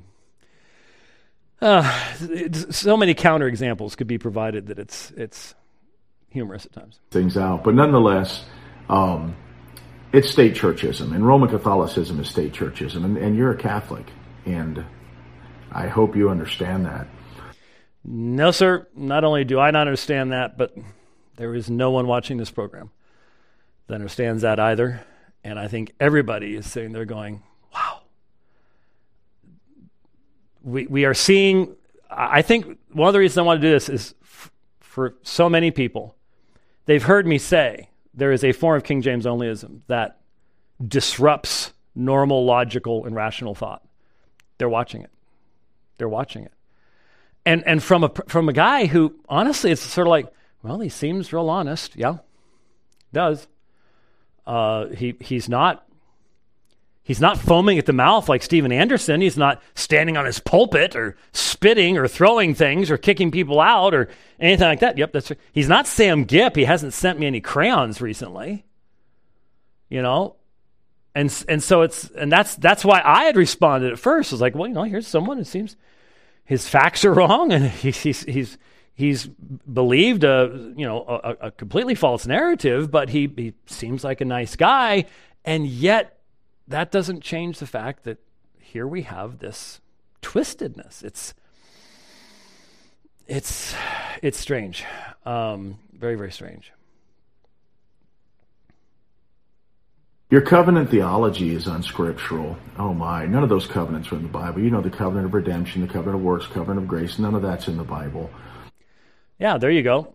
So many counterexamples could be provided that it's humorous at times. Things out, but nonetheless, it's state churchism, and Roman Catholicism is state churchism, and you're a Catholic, and I hope you understand that. No, sir. Not only do I not understand that, but there is no one watching this program that understands that either, and I think everybody is sitting there going, wow. We are seeing, I think one of the reasons I want to do this is for so many people, they've heard me say there is a form of King James Onlyism that disrupts normal, logical, and rational thought. They're watching it. They're watching it. And from a guy who, honestly, it's sort of like, well, he seems real honest. Yeah, does. He's not foaming at the mouth like Steven Anderson. He's not standing on his pulpit or spitting or throwing things or kicking people out or anything like that. Yep, that's right. He's not Sam Gipp. He hasn't sent me any crayons recently. You know, and so that's why I had responded at first. I was like, well, you know, here's someone who seems his facts are wrong, and he's believed a completely false narrative, but he seems like a nice guy, and yet that doesn't change the fact that here we have this twistedness. It's strange, very, very strange. Your covenant theology is unscriptural. Oh my, none of those covenants are in the Bible. You know, the covenant of redemption, the covenant of works, covenant of grace, none of that's in the Bible. Yeah, there you go.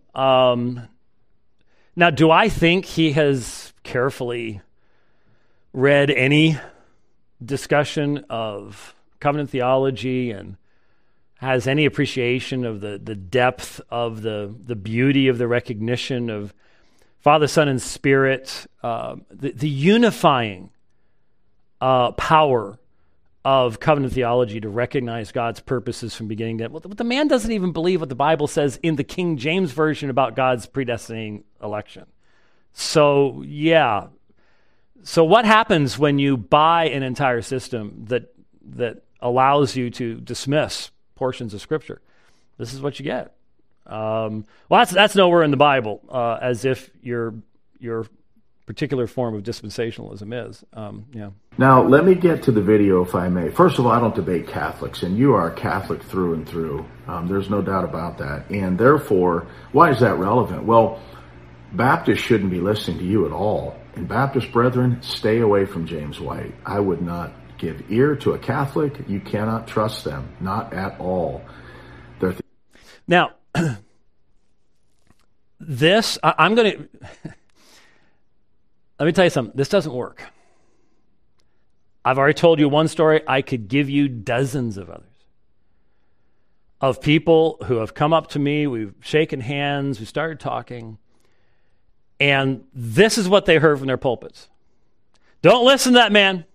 Now, do I think he has carefully read any discussion of covenant theology and has any appreciation of the depth of the beauty of the recognition of Father, Son, and Spirit, the unifying power of covenant theology to recognize God's purposes from beginning to end? Well, the man doesn't even believe what the Bible says in the King James Version about God's predestinating election. So, yeah. So what happens when you buy an entire system that allows you to dismiss portions of Scripture? This is what you get. Well, that's nowhere in the Bible, as if your particular form of dispensationalism is. Yeah. Now, let me get to the video, if I may. First of all, I don't debate Catholics, and you are a Catholic through and through. There's no doubt about that. And therefore, why is that relevant? Well, Baptists shouldn't be listening to you at all. And Baptist brethren, stay away from James White. I would not give ear to a Catholic. You cannot trust them. Not at all. Now, this, I'm going to, let me tell you something. This doesn't work. I've already told you one story. I could give you dozens of others of people who have come up to me. We've shaken hands. We started talking. And this is what they heard from their pulpits. Don't listen to that man.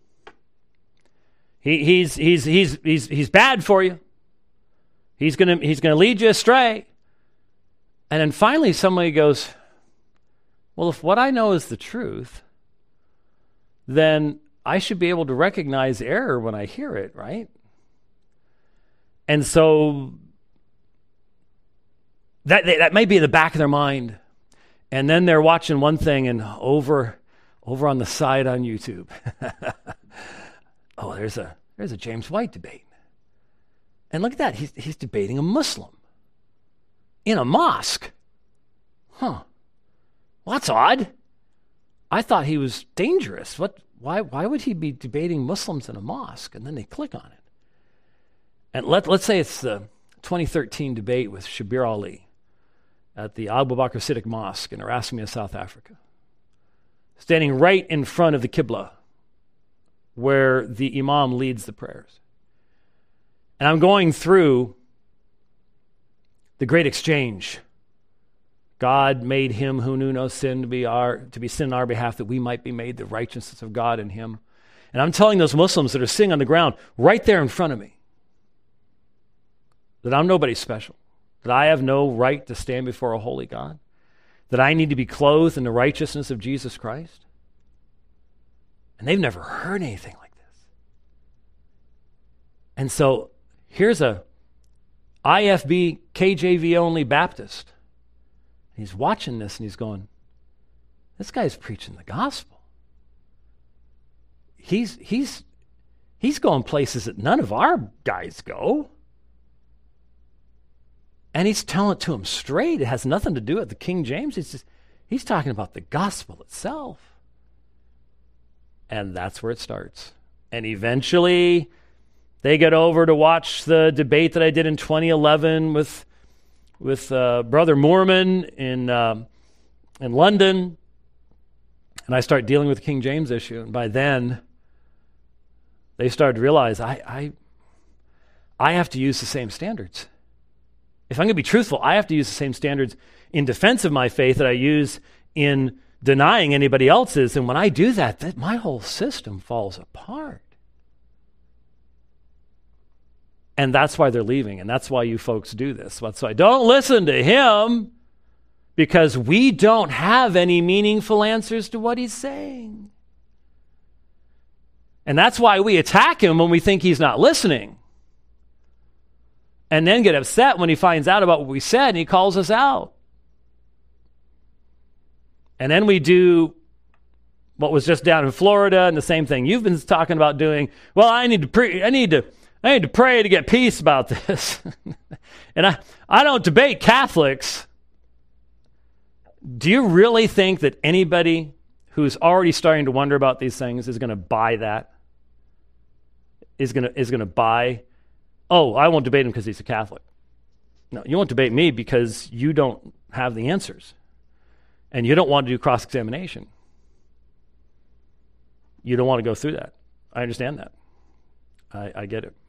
He's bad for you. He's gonna lead you astray. And then finally somebody goes, well, if what I know is the truth, then I should be able to recognize error when I hear it, right? And so that may be in the back of their mind. And then they're watching one thing, and over on the side on YouTube, oh, there's a James White debate. And look at that, he's debating a Muslim in a mosque. Huh. Well, that's odd. I thought he was dangerous. Why would he be debating Muslims in a mosque? And then they click on it. And let's say it's the 2013 debate with Shabir Ali at the Abu Bakr Siddiq Mosque in Erasmus, South Africa, standing right in front of the Qibla where the Imam leads the prayers. And I'm going through the great exchange. God made him who knew no sin to be sin on our behalf, that we might be made the righteousness of God in him. And I'm telling those Muslims that are sitting on the ground right there in front of me that I'm nobody special, that I have no right to stand before a holy God, that I need to be clothed in the righteousness of Jesus Christ. And they've never heard anything like this. And so here's a IFB, KJV only Baptist. He's watching this and he's going, this guy's preaching the gospel. He's going places that none of our guys go. And he's telling it to him straight. It has nothing to do with the King James. He's talking about the gospel itself. And that's where it starts. And eventually they get over to watch the debate that I did in 2011 with Brother Moorman in London. And I start dealing with the King James issue. And by then, they started to realize I have to use the same standards. If I'm going to be truthful, I have to use the same standards in defense of my faith that I use in denying anybody else's. And when I do that, my whole system falls apart. And that's why they're leaving. And that's why you folks do this. That's why don't listen to him, because we don't have any meaningful answers to what he's saying. And that's why we attack him when we think he's not listening. And then get upset when he finds out about what we said and he calls us out. And then we do what was just down in Florida and the same thing you've been talking about doing. Well, I need to pray to get peace about this. And I don't debate Catholics. Do you really think that anybody who's already starting to wonder about these things is going to buy that? Is going to buy, oh, I won't debate him because he's a Catholic. No, you won't debate me because you don't have the answers. And you don't want to do cross-examination. You don't want to go through that. I understand that. I get it.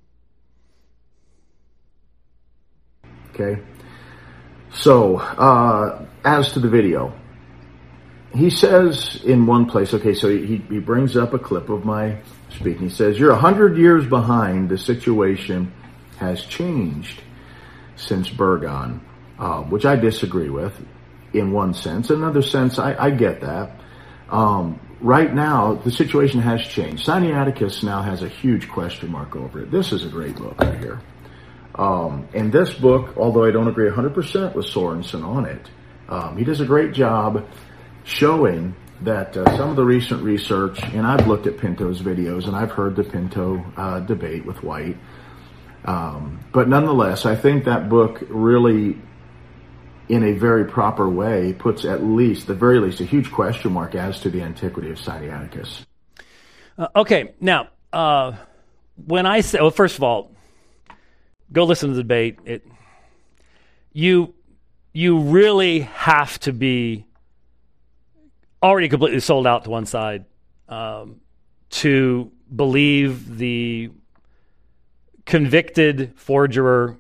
Okay. So, as to the video, he says in one place, okay, so he brings up a clip of my speaking. He says, you're 100 years behind. The situation has changed since Burgon, which I disagree with in one sense. In another sense, I get that. Right now, the situation has changed. Sinaiticus now has a huge question mark over it. This is a great book right here. And this book, although I don't agree 100% with Sorensen on it, he does a great job showing that some of the recent research, and I've looked at Pinto's videos and I've heard the Pinto debate with White, but nonetheless, I think that book really, in a very proper way, puts at least, the very least, a huge question mark as to the antiquity of Sinaiticus. Okay, now, when I say, well, first of all, go listen to the debate. You really have to be already completely sold out to one side to believe the convicted forgerer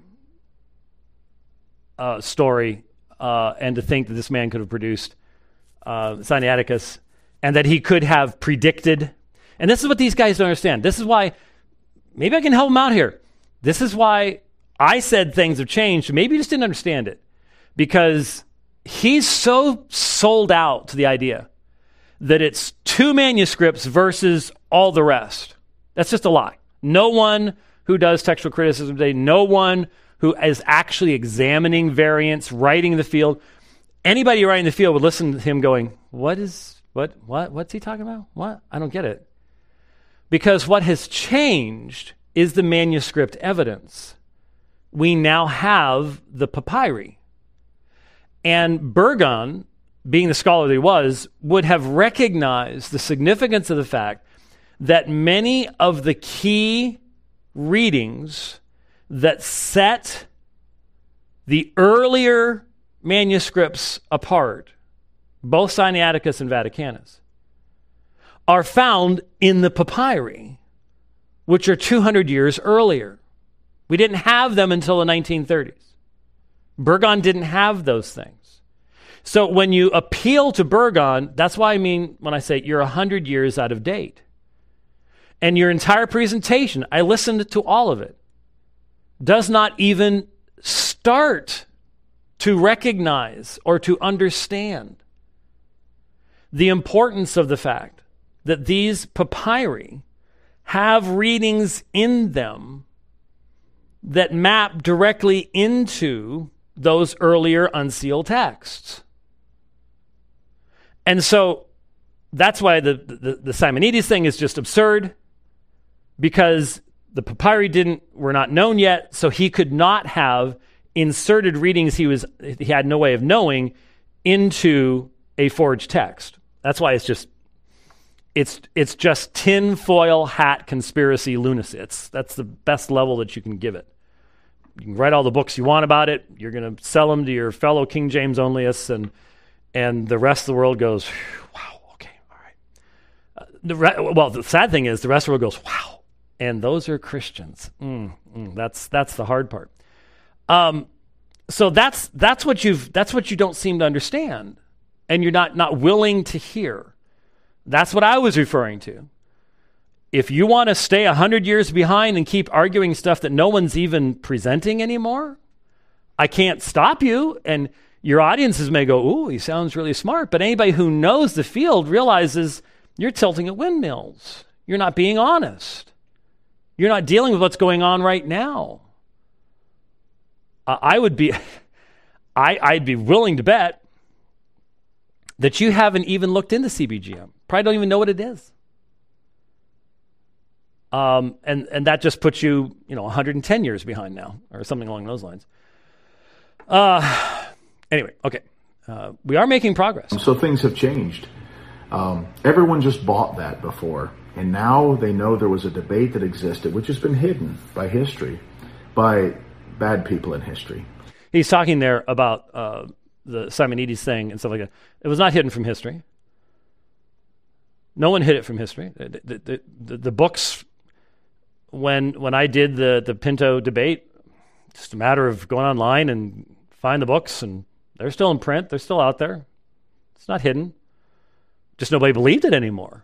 story and to think that this man could have produced Sinaiticus and that he could have predicted. And this is what these guys don't understand. This is why, maybe I can help them out here. This is why I said things have changed. Maybe you just didn't understand it. Because he's so sold out to the idea that it's 2 manuscripts versus all the rest. That's just a lie. No one who does textual criticism today, no one who is actually examining variants, writing in the field, anybody writing in the field would listen to him going, what's he talking about? What? I don't get it. Because what has changed is the manuscript evidence. We now have the papyri. And Burgon, being the scholar that he was, would have recognized the significance of the fact that many of the key readings that set the earlier manuscripts apart, both Sinaiticus and Vaticanus, are found in the papyri, which are 200 years earlier. We didn't have them until the 1930s. Burgon didn't have those things. So when you appeal to Burgon, that's why I mean when I say you're 100 years out of date. And your entire presentation, I listened to all of it, does not even start to recognize or to understand the importance of the fact that these papyri have readings in them that map directly into those earlier unsealed texts. And so that's why the Simonides thing is just absurd, because the papyri were not known yet, so he could not have inserted readings he had no way of knowing into a forged text. That's why it's just tinfoil hat conspiracy lunacy. That's the best level that you can give it. You can write all the books you want about it. You're going to sell them to your fellow King James onlyists, and the rest of the world goes, wow, okay, all right. Well, the sad thing is the rest of the world goes, wow, and those are Christians. That's the hard part. So that's what you don't seem to understand. and you're not willing to hear. That's what I was referring to. If you want to stay 100 years behind and keep arguing stuff that no one's even presenting anymore, I can't stop you. And your audiences may go, ooh, he sounds really smart. But anybody who knows the field realizes you're tilting at windmills. You're not being honest. You're not dealing with what's going on right now. I'd be willing to bet that you haven't even looked into CBGM. Probably don't even know what it is. And that just puts you, 110 years behind now, or something along those lines. Anyway, okay. We are making progress. So things have changed. Everyone just bought that before, and now they know there was a debate that existed, which has been hidden by history, by bad people in history. He's talking there about the Simonides thing and stuff like that. It was not hidden from history. No one hid it from history. The books, when I did the Pinto debate, just a matter of going online and find the books, and they're still in print. They're still out there. It's not hidden. Just nobody believed it anymore.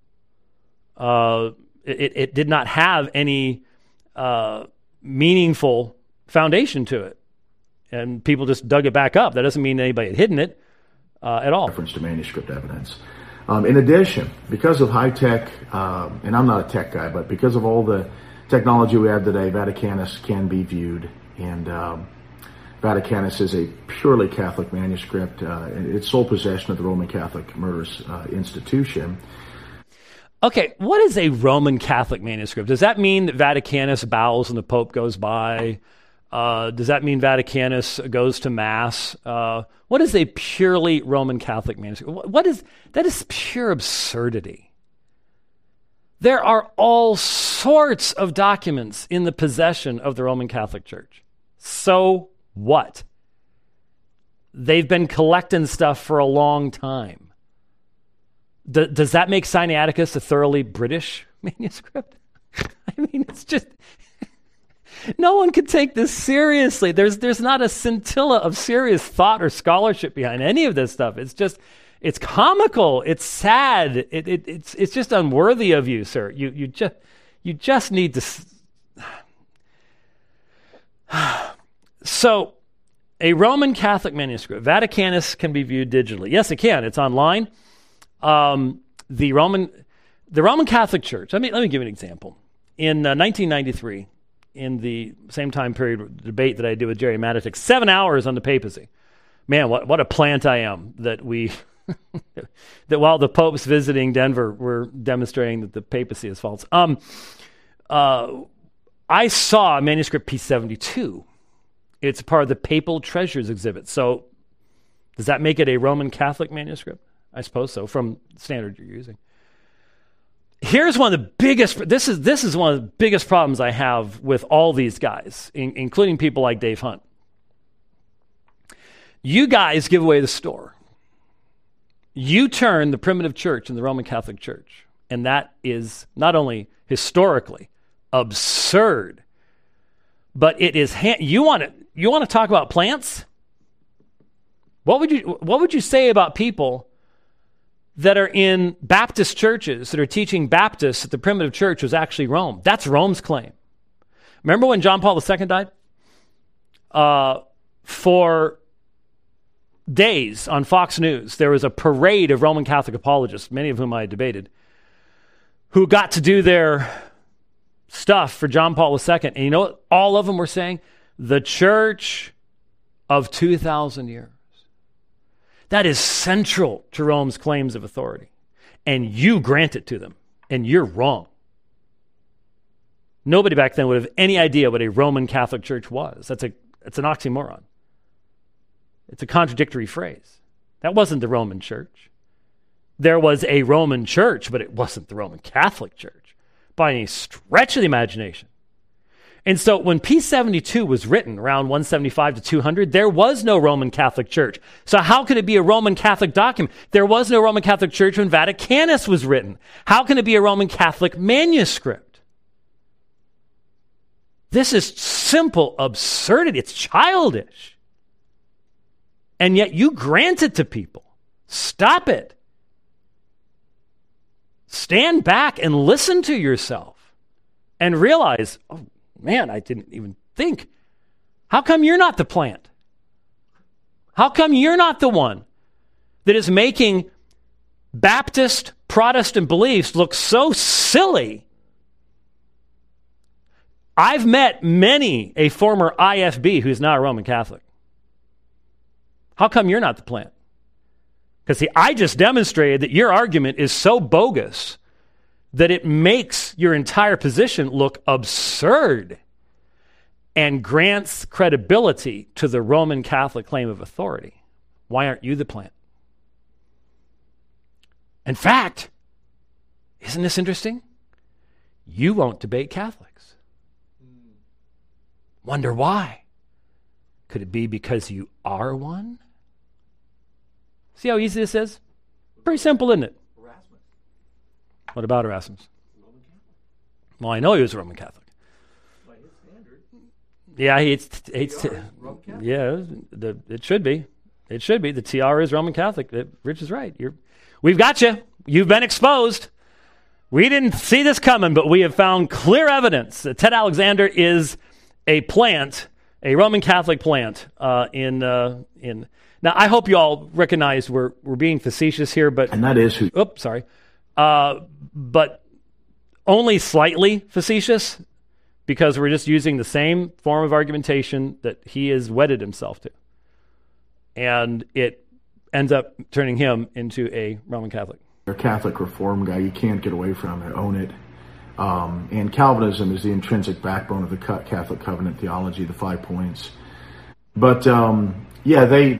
It did not have any meaningful foundation to it. And people just dug it back up. That doesn't mean anybody had hidden it at all. Reference to manuscript evidence. In addition, because of high tech, and I'm not a tech guy, but because of all the technology we have today, Vaticanus can be viewed. And Vaticanus is a purely Catholic manuscript. It's sole possession of the Roman Catholic Murderous Institution. Okay, what is a Roman Catholic manuscript? Does that mean that Vaticanus bows when the Pope goes by? Does that mean Vaticanus goes to Mass? What is a purely Roman Catholic manuscript? That is pure absurdity. There are all sorts of documents in the possession of the Roman Catholic Church. So what? They've been collecting stuff for a long time. Does that make Sinaiticus a thoroughly British manuscript? I mean, it's just... No one could take this seriously. There's not a scintilla of serious thought or scholarship behind any of this stuff. It's comical. It's sad. It's just unworthy of you, sir. You just need to. So, a Roman Catholic manuscript, Vaticanus, can be viewed digitally. Yes, it can. It's online. The Roman Catholic Church. Let me give you an example. In 1993. In the same time period debate that I did with Jerry Matatick, 7 hours on the papacy. Man, what a plant I am that we that while the Pope's visiting Denver, we're demonstrating that the papacy is false. I saw manuscript P72. It's part of the Papal Treasures exhibit. So does that make it a Roman Catholic manuscript? I suppose so, from the standard you're using. Here's one of the biggest, this is one of the biggest problems I have with all these guys, including people like Dave Hunt. You guys give away the store. You turn the primitive church into the Roman Catholic Church. And that is not only historically absurd, but it is, you want to talk about plants? What would you say about people that are in Baptist churches that are teaching Baptists that the primitive church was actually Rome? That's Rome's claim. Remember when John Paul II died? For days on Fox News, there was a parade of Roman Catholic apologists, many of whom I debated, who got to do their stuff for John Paul II. And you know what all of them were saying? The church of 2,000 years. That is central to Rome's claims of authority. And you grant it to them. And you're wrong. Nobody back then would have any idea what a Roman Catholic Church was. It's an oxymoron. It's a contradictory phrase. That wasn't the Roman Church. There was a Roman Church, but it wasn't the Roman Catholic Church by any stretch of the imagination. And so when P72 was written around 175 to 200, there was no Roman Catholic Church. So how could it be a Roman Catholic document? There was no Roman Catholic Church when Vaticanus was written. How can it be a Roman Catholic manuscript? This is simple absurdity. It's childish. And yet you grant it to people. Stop it. Stand back and listen to yourself and realize, oh man, I didn't even think. How come you're not the plant? How come you're not the one that is making Baptist, Protestant beliefs look so silly? I've met many a former IFB who's now a Roman Catholic. How come you're not the plant? Because see, I just demonstrated that your argument is so bogus that it makes your entire position look absurd and grants credibility to the Roman Catholic claim of authority. Why aren't you the plant? In fact, isn't this interesting? You won't debate Catholics. Wonder why? Could it be because you are one? See how easy this is? Pretty simple, isn't it? Erasmus. What about Erasmus? Roman Catholic. Well, I know he was a Roman Catholic. By his standard. Yeah, he hates Roman Catholic. Yeah, it should be. It should be. The TR is Roman Catholic. Rich is right. We've got you. You've been exposed. We didn't see this coming, but we have found clear evidence that Ted Alexander is a plant, a Roman Catholic plant in. Now, I hope you all recognize we're being facetious here, but... And that is who... Oops, sorry. But only slightly facetious, because we're just using the same form of argumentation that he has wedded himself to. And it ends up turning him into a Roman Catholic. You're a Catholic Reform guy. You can't get away from it. Own it. And Calvinism is the intrinsic backbone of the Catholic covenant theology, the 5 points. But, they...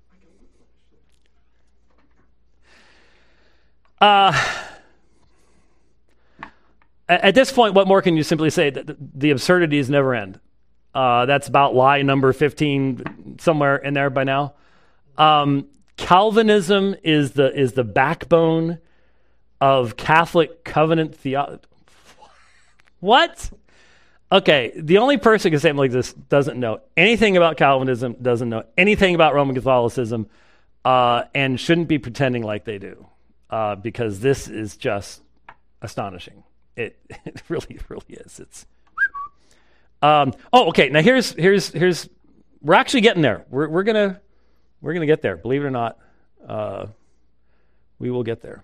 At this point, what more can you simply say? The absurdities never end. That's about lie number 15, somewhere in there by now. Calvinism is the backbone of Catholic covenant theology. What? Okay, the only person who can say something like this doesn't know anything about Calvinism, doesn't know anything about Roman Catholicism, and shouldn't be pretending like they do. Because this is just astonishing. It really is. It's. Okay. Now here's. We're actually getting there. We're gonna get there. Believe it or not, we will get there.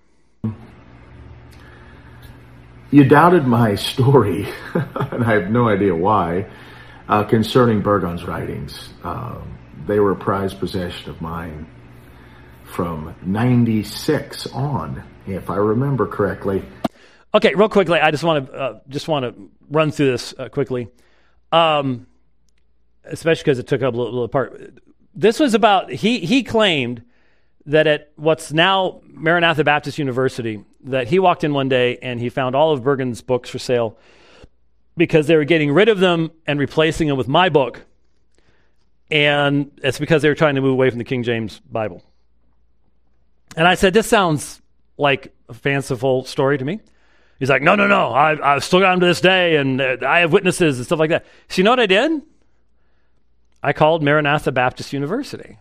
You doubted my story, and I have no idea why, concerning Burgon's writings. They were a prized possession of mine from 96 on, if I remember correctly. Okay, real quickly, I just want to run through this quickly, especially because it took up a little part. This was about he claimed that at what's now Maranatha Baptist University, that he walked in one day and he found all of Burgon's books for sale because they were getting rid of them and replacing them with my book, and it's because they were trying to move away from the King James Bible. And I said, this sounds like a fanciful story to me. He's like, no. I've still got them to this day, and I have witnesses and stuff like that. So you know what I did? I called Maranatha Baptist University.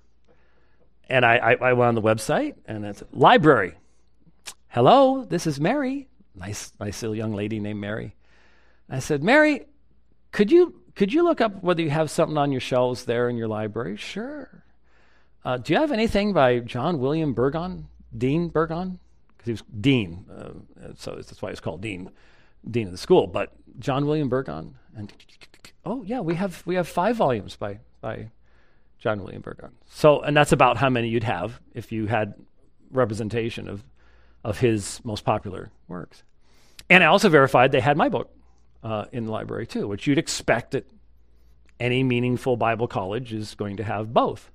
And I went on the website, and it's library. Hello, this is Mary. Nice little young lady named Mary. I said, Mary, could you look up whether you have something on your shelves there in your library? Sure. Do you have anything by John William Burgon? Dean Burgon? Because he was dean, so that's why it's called dean of the school. But John William Burgon, and oh yeah, we have 5 volumes by John William Burgon. So, and that's about how many you'd have if you had representation of his most popular works. And I also verified they had my book in the library too, which you'd expect that any meaningful Bible college is going to have both.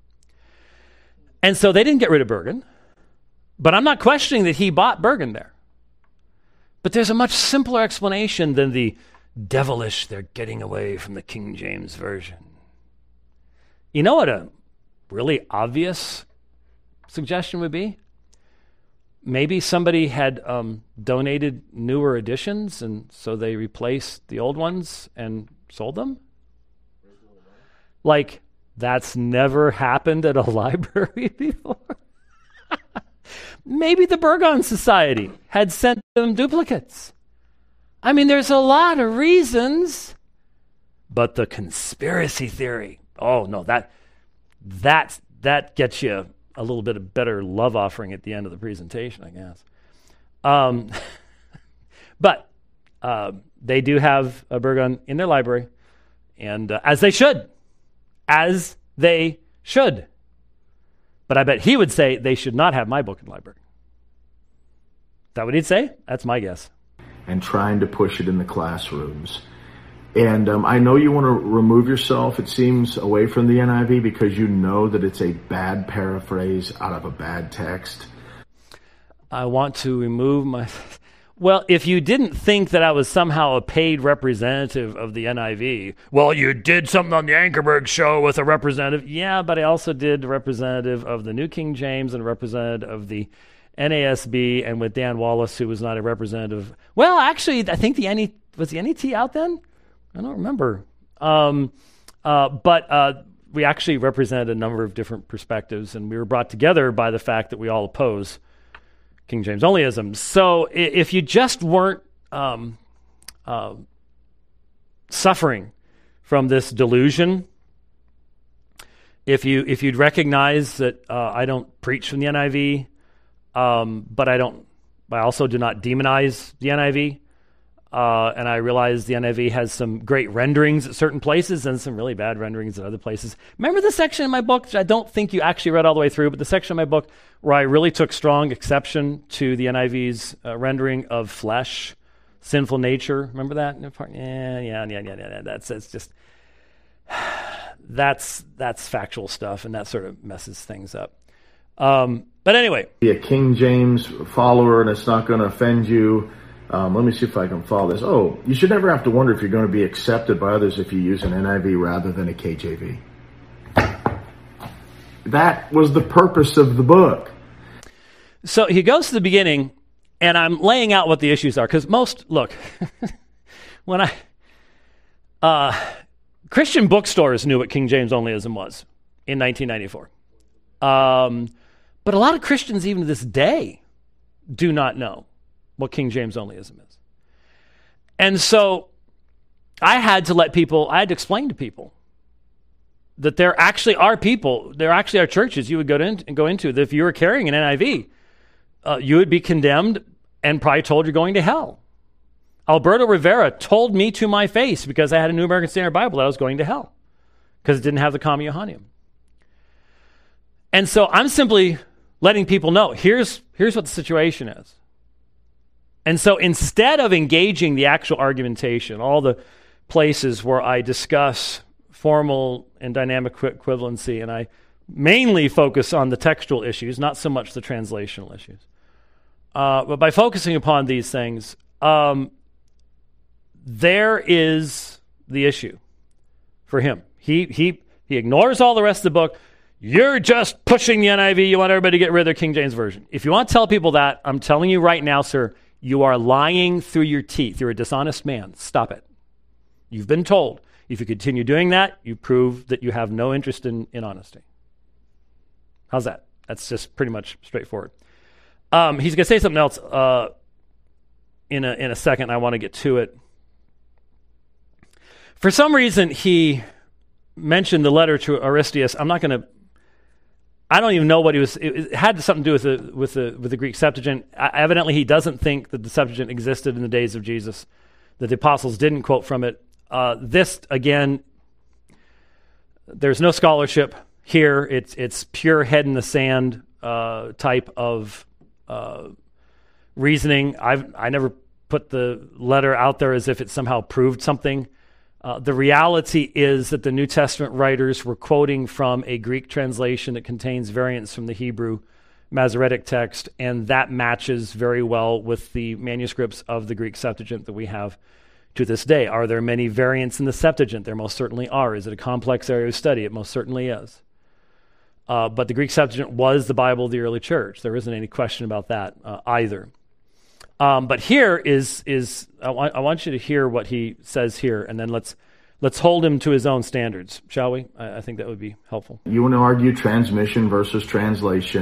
And so they didn't get rid of Burgon, but I'm not questioning that he bought Burgon there. But there's a much simpler explanation than the devilish, they're getting away from the King James Version. You know what a really obvious suggestion would be? Maybe somebody had donated newer editions, and so they replaced the old ones and sold them? Like, that's never happened at a library before? Maybe the Burgon Society had sent them duplicates. I mean, there's a lot of reasons. But the conspiracy theory, oh no, that gets you a little bit of better love offering at the end of the presentation, I guess. But they do have a Burgon in their library, and as they should. But I bet he would say they should not have my book in the library. Is that what he'd say? That's my guess. And trying to push it in the classrooms. And I know you want to remove yourself, it seems, away from the NIV because you know that it's a bad paraphrase out of a bad text. I want to remove my... Well, if you didn't think that I was somehow a paid representative of the NIV, well, you did something on the Ankerberg show with a representative. Yeah, but I also did a representative of the New King James and a representative of the NASB, and with Dan Wallace, who was not a representative. Well, actually, I think was the NET out then? I don't remember. But we actually represented a number of different perspectives, and we were brought together by the fact that we all oppose King James onlyism. So if you just weren't suffering from this delusion, if you'd recognize that I don't preach from the NIV, but I also do not demonize the NIV, and I realize the NIV has some great renderings at certain places and some really bad renderings at other places. Remember the section in my book that I don't think you actually read all the way through, but the section in my book where I really took strong exception to the NIV's rendering of flesh, sinful nature. Remember that? Yeah. That's factual stuff, and that sort of messes things up. But anyway. Be a King James follower, and it's not going to offend you. Let me see if I can follow this. Oh, you should never have to wonder if you're going to be accepted by others if you use an NIV rather than a KJV. That was the purpose of the book. So he goes to the beginning, and I'm laying out what the issues are. Because when Christian bookstores knew what King James onlyism was in 1994. But a lot of Christians, even to this day, do not know what King James onlyism is. And so I had to explain to people that there actually are churches you would go into that if you were carrying an NIV, you would be condemned and probably told you're going to hell. Alberto Rivera told me to my face, because I had a New American Standard Bible, that I was going to hell because it didn't have the Comma Johanneum. And so I'm simply letting people know, here's what the situation is. And so instead of engaging the actual argumentation, all the places where I discuss formal and dynamic equivalency, and I mainly focus on the textual issues, not so much the translational issues. But by focusing upon these things, there is the issue for him. He ignores all the rest of the book. You're just pushing the NIV. You want everybody to get rid of their King James Version. If you want to tell people that, I'm telling you right now, sir, you are lying through your teeth. You're a dishonest man. Stop it. You've been told. If you continue doing that, you prove that you have no interest in honesty. How's that? That's just pretty much straightforward. He's going to say something else in a second. I want to get to it. For some reason, he mentioned the letter to Aristeas. I don't even know what he was. It had something to do with the Greek Septuagint. Evidently, he doesn't think that the Septuagint existed in the days of Jesus, that the apostles didn't quote from it. This, again, there's no scholarship here. It's pure head in the sand type of reasoning. I never put the letter out there as if it somehow proved something. The reality is that the New Testament writers were quoting from a Greek translation that contains variants from the Hebrew Masoretic text, and that matches very well with the manuscripts of the Greek Septuagint that we have to this day. Are there many variants in the Septuagint? There most certainly are. Is it a complex area of study? It most certainly is. But the Greek Septuagint was the Bible of the early church. There isn't any question about that either. But here I want you to hear what he says here, and then let's hold him to his own standards, shall we? I think that would be helpful. You want to argue transmission versus translation.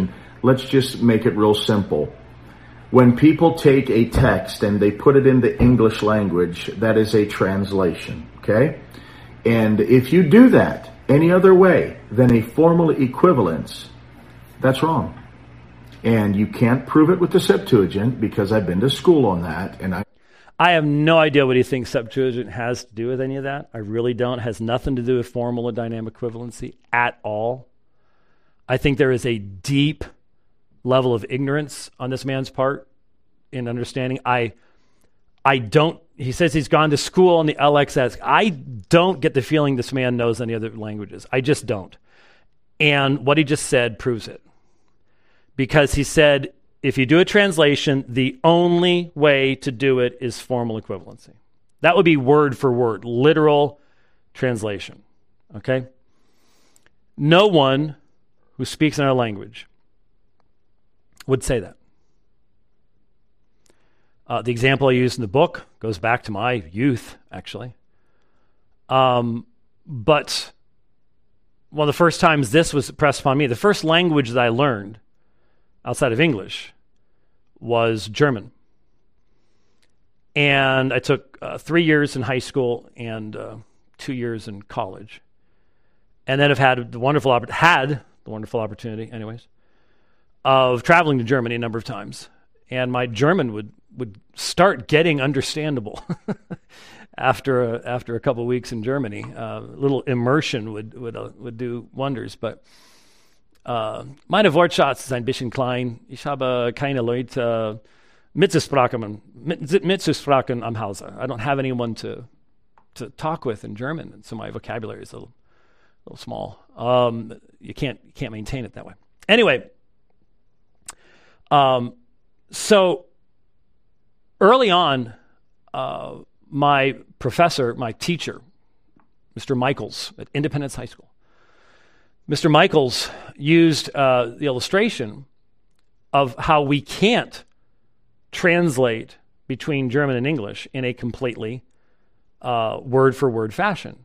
let's just make it real simple. When people take a text and they put it in the English language, that is a translation, okay? And if you do that any other way than a formal equivalence, that's wrong. And you can't prove it with the Septuagint, because I've been to school on that, and I have no idea what he thinks Septuagint has to do with any of that. I really don't. It has nothing to do with formal and dynamic equivalency at all. I think there is a deep level of ignorance on this man's part in understanding. I don't, he says he's gone to school on the LXX. I don't get the feeling this man knows any other languages. I just don't. And what he just said proves it. Because he said, if you do a translation, the only way to do it is formal equivalency. That would be word for word, literal translation. Okay? No one who speaks in our language would say that. The example I use in the book goes back to my youth, actually. But one of the first times this was pressed upon me, the first language that I learned outside of English was German. And I took 3 years in high school and 2 years in college. And then I've had the wonderful opportunity, anyways, of traveling to Germany a number of times. And my German would start getting understandable after a couple of weeks in Germany. A little immersion would do wonders. But meine Wortschatz ist ein bisschen klein. Ich habe keine Leute mitzusprachen am Hause. I don't have anyone to talk with in German, and so my vocabulary is a little small. You can't maintain it that way. Anyway, so early on, my professor, my teacher, Mr. Michaels at Independence High School, Mr. Michaels used the illustration of how we can't translate between German and English in a completely word-for-word fashion.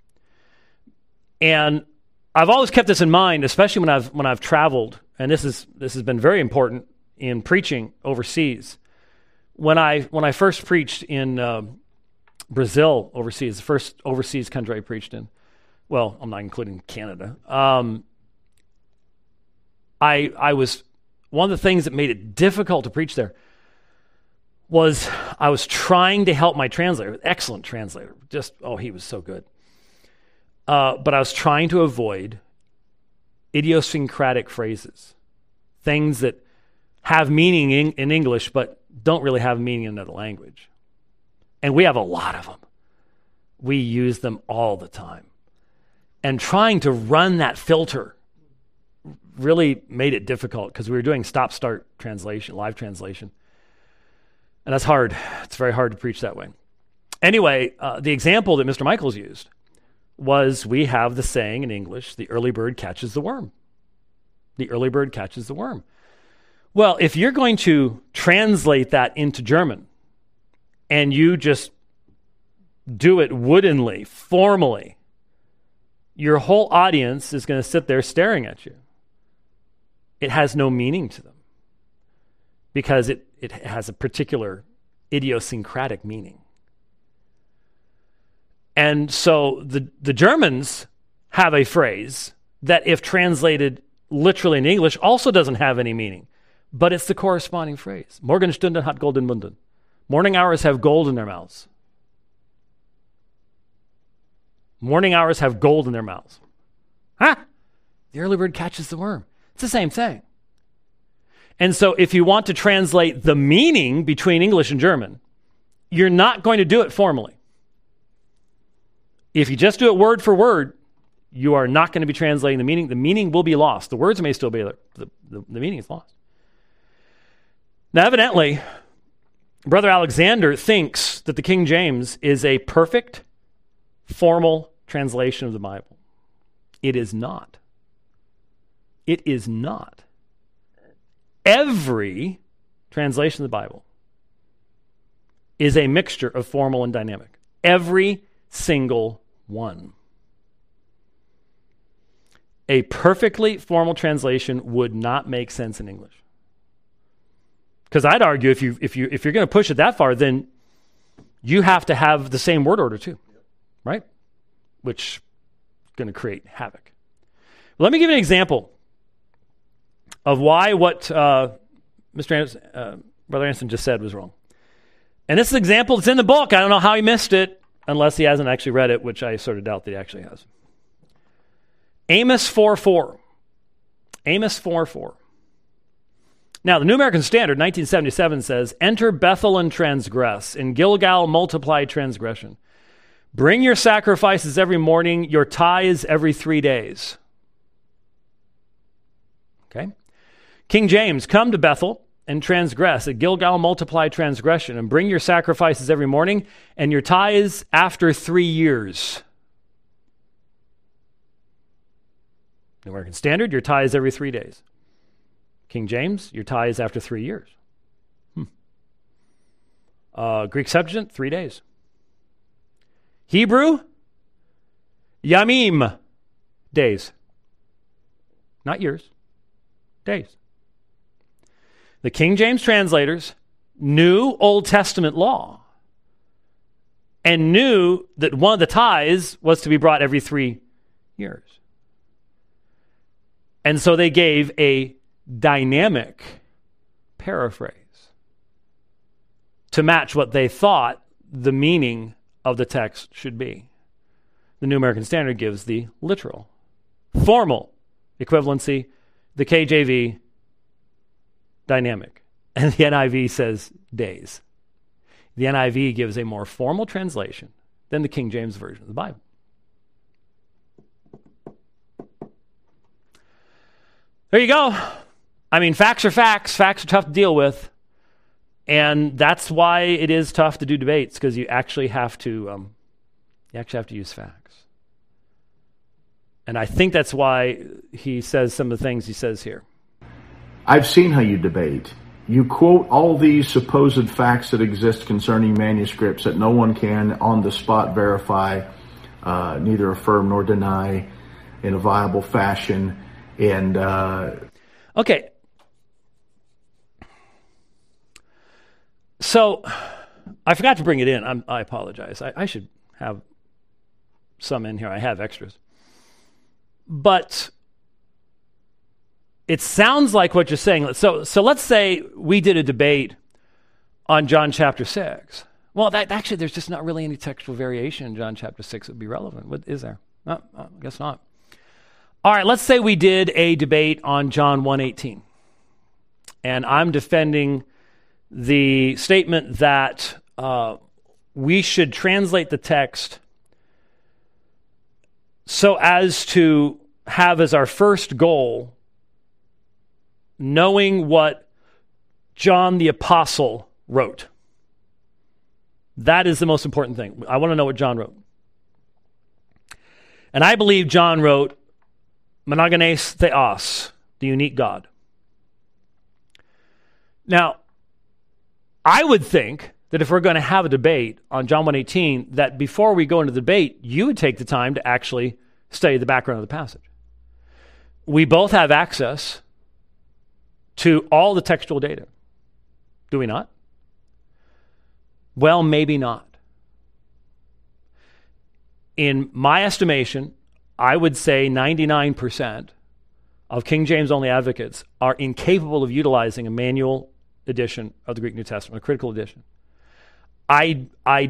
And I've always kept this in mind, especially when I've traveled, and this has been very important in preaching overseas. When I first preached in Brazil overseas, the first overseas country I preached in, well, I'm not including Canada. I was, one of the things that made it difficult to preach there was I was trying to help my translator, excellent translator, he was so good. But I was trying to avoid idiosyncratic phrases, things that have meaning in English but don't really have meaning in another language. And we have a lot of them. We use them all the time. And trying to run that filter really made it difficult because we were doing stop-start translation, live translation. And that's hard. It's very hard to preach that way. Anyway, the example that Mr. Michaels used was we have the saying in English, the early bird catches the worm. The early bird catches the worm. Well, if you're going to translate that into German and you just do it woodenly, formally, your whole audience is going to sit there staring at you. It has no meaning to them because it has a particular idiosyncratic meaning. And so the Germans have a phrase that if translated literally in English also doesn't have any meaning, but it's the corresponding phrase. Morgenstunden hat Gold in Munden. Morning hours have gold in their mouths. Morning hours have gold in their mouths. Huh? The early bird catches the worm. It's the same thing. And so if you want to translate the meaning between English and German, you're not going to do it formally. If you just do it word for word, you are not going to be translating the meaning. The meaning will be lost. The words may still be there. The meaning is lost. Now, evidently, Brother Alexander thinks that the King James is a perfect, formal translation of the Bible. It is not. It is not. Every translation of the Bible is a mixture of formal and dynamic. Every single one. a perfectly formal translation would not make sense in English. Because I'd argue if you're going to push it that far, then you have to have the same word order too, right? Which is going to create havoc. Let me give you an example of why what Brother Anderson just said was wrong. And this is an example that's in the book. I don't know how he missed it, unless he hasn't actually read it, which I sort of doubt that he actually has. Amos 4:4. Amos 4:4. Now, the New American Standard, 1977, says, "Enter Bethel and transgress. In Gilgal multiply transgression. Bring your sacrifices every morning, your tithes every 3 days." Okay? King James, "Come to Bethel and transgress. At Gilgal multiply transgression, and bring your sacrifices every morning, and your tithes after 3 years." New American Standard, your tithes every 3 days. King James, your tithes after 3 years. Greek Septuagint, 3 days. Hebrew, yamim, days. Not years, days. The King James translators knew Old Testament law and knew that one of the tithes was to be brought every 3 years. And so they gave a dynamic paraphrase to match what they thought the meaning of the text should be. The New American Standard gives the literal, formal equivalency, the KJV, dynamic, and the NIV says days. The NIV gives a more formal translation than the King James Version of the Bible. There you go. I mean, facts are facts. Facts are tough to deal with. And that's why it is tough to do debates, because you actually have to use facts. And I think that's why he says some of the things he says here. I've seen how you debate. You quote all these supposed facts that exist concerning manuscripts that no one can on the spot verify, neither affirm nor deny in a viable fashion. And okay. So I forgot to bring it in. I apologize. I should have some in here. I have extras. But it sounds like what you're saying. So let's say we did a debate on John chapter 6. Well, actually, there's just not really any textual variation in John chapter 6 that would be relevant. What is there? No, I guess not. All right, let's say we did a debate on John 1:18. And I'm defending the statement that we should translate the text so as to have as our first goal knowing what John the Apostle wrote. That is the most important thing. I want to know what John wrote. And I believe John wrote monogenes theos, the unique God. Now, I would think that if we're going to have a debate on John 1:18, that before we go into the debate, you would take the time to actually study the background of the passage. We both have access to all the textual data. Do we not? Well, maybe not. In my estimation, I would say 99% of King James only advocates are incapable of utilizing a manual edition of the Greek New Testament, a critical edition. I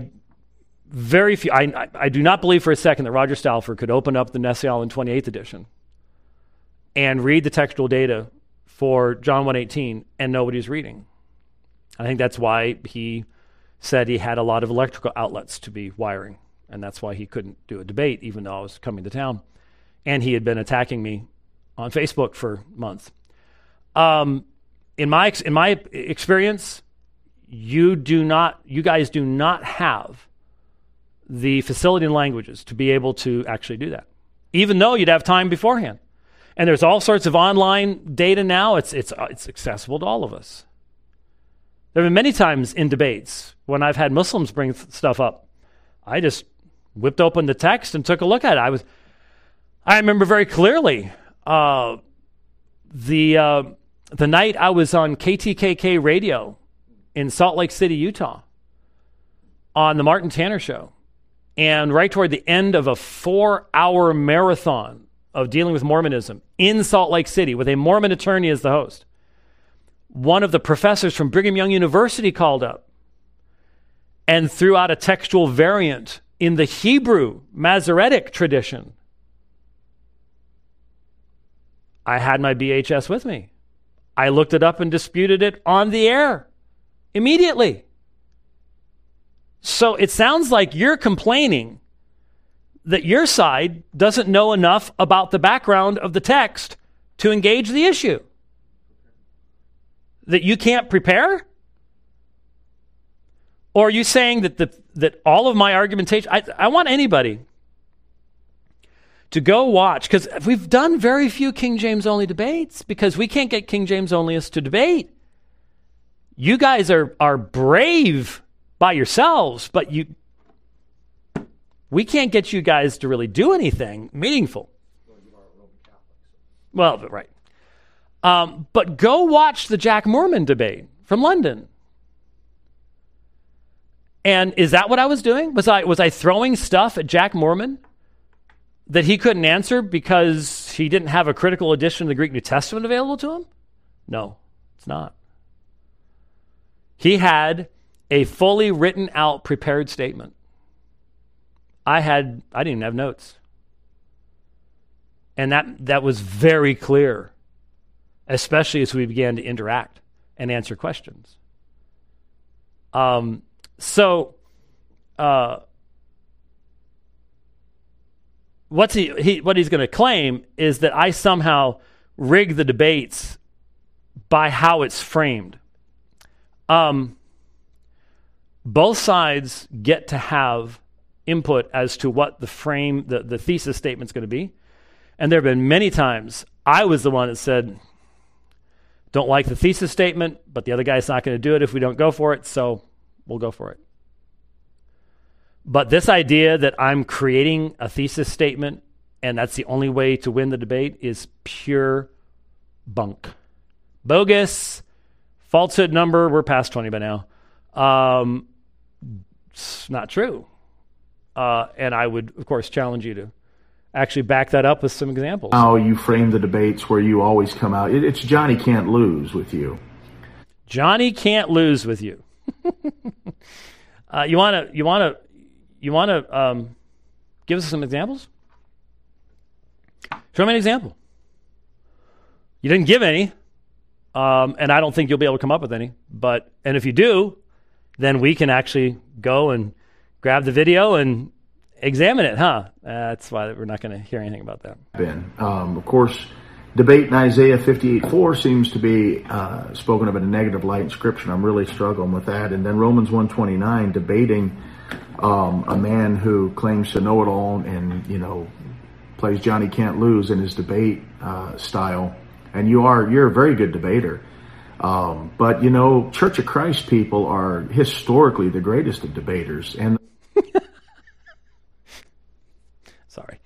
do not believe for a second that Roger Stalford could open up the Nestle-Aland 28th edition and read the textual data for John 1:18 and know what he's reading. I think that's why he said he had a lot of electrical outlets to be wiring, and that's why he couldn't do a debate, even though I was coming to town. And he had been attacking me on Facebook for months. In my experience, you guys do not have the facility and languages to be able to actually do that, even though you'd have time beforehand. And there's all sorts of online data now. It's accessible to all of us. There have been many times in debates when I've had Muslims bring stuff up, I just whipped open the text and took a look at it. I remember very clearly the night I was on KTKK radio in Salt Lake City, Utah, on the Martin Tanner Show, and right toward the end of a 4-hour marathon of dealing with Mormonism in Salt Lake City with a Mormon attorney as the host, one of the professors from Brigham Young University called up and threw out a textual variant in the Hebrew Masoretic tradition. I had my BHS with me. I looked it up and disputed it on the air immediately. So it sounds like you're complaining that your side doesn't know enough about the background of the text to engage the issue. That you can't prepare? Or are you saying that all of my argumentation... I want anybody to go watch, because we've done very few King James only debates because we can't get King James onlyists to debate. You guys are brave by yourselves, but we can't get you guys to really do anything meaningful. Well, right. But go watch the Jack Mormon debate from London. And is that what I was doing? Was I throwing stuff at Jack Mormon that he couldn't answer because he didn't have a critical edition of the Greek New Testament available to him? No, it's not. He had a fully written out, prepared statement. I didn't even have notes. And that was very clear, especially as we began to interact and answer questions. What he's going to claim is that I somehow rig the debates by how it's framed. Both sides get to have input as to what the thesis statement's going to be. And there have been many times I was the one that said, don't like the thesis statement, but the other guy's not going to do it if we don't go for it, so we'll go for it. But this idea that I'm creating a thesis statement and that's the only way to win the debate is pure bunk. Bogus, falsehood number, we're past 20 by now. It's not true. And I would, of course, challenge you to actually back that up with some examples. How you frame the debates where you always come out. It's Johnny can't lose with you. Johnny can't lose with you. You want to give us some examples? Show me an example. You didn't give any, and I don't think you'll be able to come up with any. And if you do, then we can actually go and grab the video and examine it, huh? That's why we're not going to hear anything about that. Of course, debate in Isaiah 58:4 seems to be spoken of in a negative light in Scripture. I'm really struggling with that. And then Romans 1:29, debating a man who claims to know it all and, plays Johnny can't lose in his debate style. And you're a very good debater. But Church of Christ people are historically the greatest of debaters. And sorry.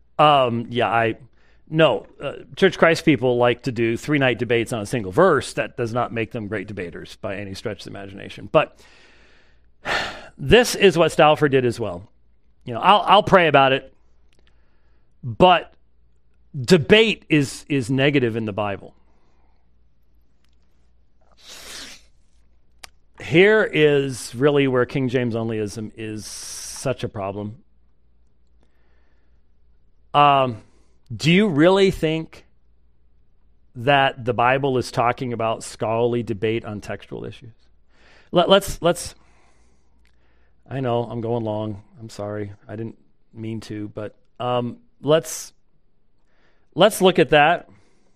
Church of Christ people like to do 3-night debates on a single verse. That does not make them great debaters by any stretch of the imagination. But this is what Stauffer did as well. I'll pray about it, but debate is negative in the Bible. Here is really where King James onlyism is such a problem. Do you really think that the Bible is talking about scholarly debate on textual issues? Let's. I know I'm going long. I'm sorry. I didn't mean to, but let's look at that.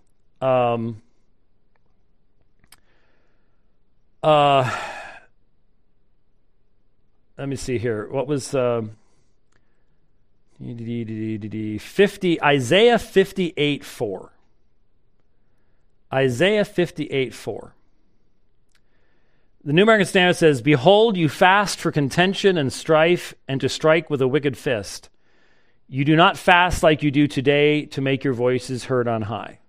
Let me see here. What was Isaiah 58:4. Isaiah 58:4. The New American Standard says, "Behold, you fast for contention and strife, and to strike with a wicked fist. You do not fast like you do today to make your voices heard on high.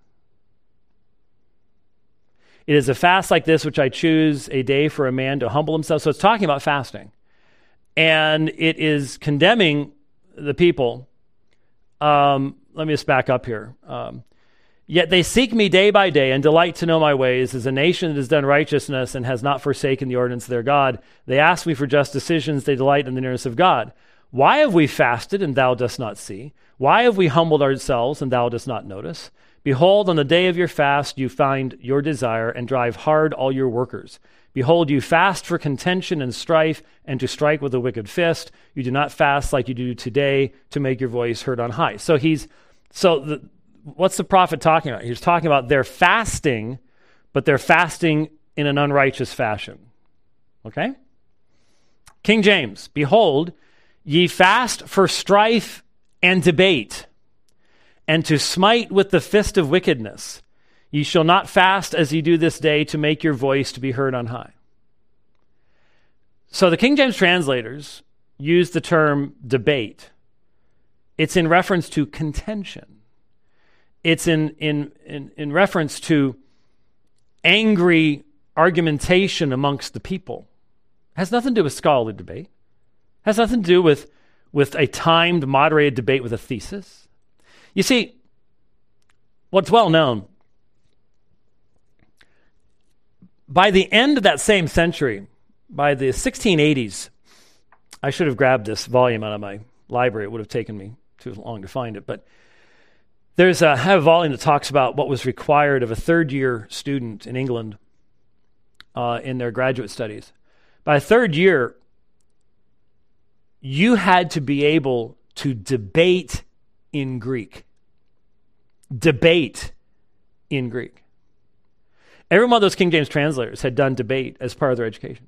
It is a fast like this which I choose, a day for a man to humble himself. So it's talking about fasting. And it is condemning the people. Let me just back up here. Yet they seek me day by day and delight to know my ways. As a nation that has done righteousness and has not forsaken the ordinance of their God, they ask me for just decisions. They delight in the nearness of God. Why have we fasted and thou dost not see? Why have we humbled ourselves and thou dost not notice? Behold, on the day of your fast you find your desire and drive hard all your workers. Behold, you fast for contention and strife and to strike with a wicked fist. You do not fast like you do today to make your voice heard on high. What's the prophet talking about? He's talking about they're fasting, but they're fasting in an unrighteous fashion. Okay? King James, behold, ye fast for strife and debate, and to smite with the fist of wickedness. Ye shall not fast as ye do this day to make your voice to be heard on high. So the King James translators use the term debate. It's in reference to contention. It's in reference to angry argumentation amongst the people. It has nothing to do with scholarly debate. It has nothing to do with a timed, moderated debate with a thesis. You see, what's well known, by the end of that same century, by the 1680s, I should have grabbed this volume out of my library. It would have taken me too long to find it, but I have a volume that talks about what was required of a third-year student in England in their graduate studies. By third year, you had to be able to debate in Greek. Debate in Greek. Every one of those King James translators had done debate as part of their education.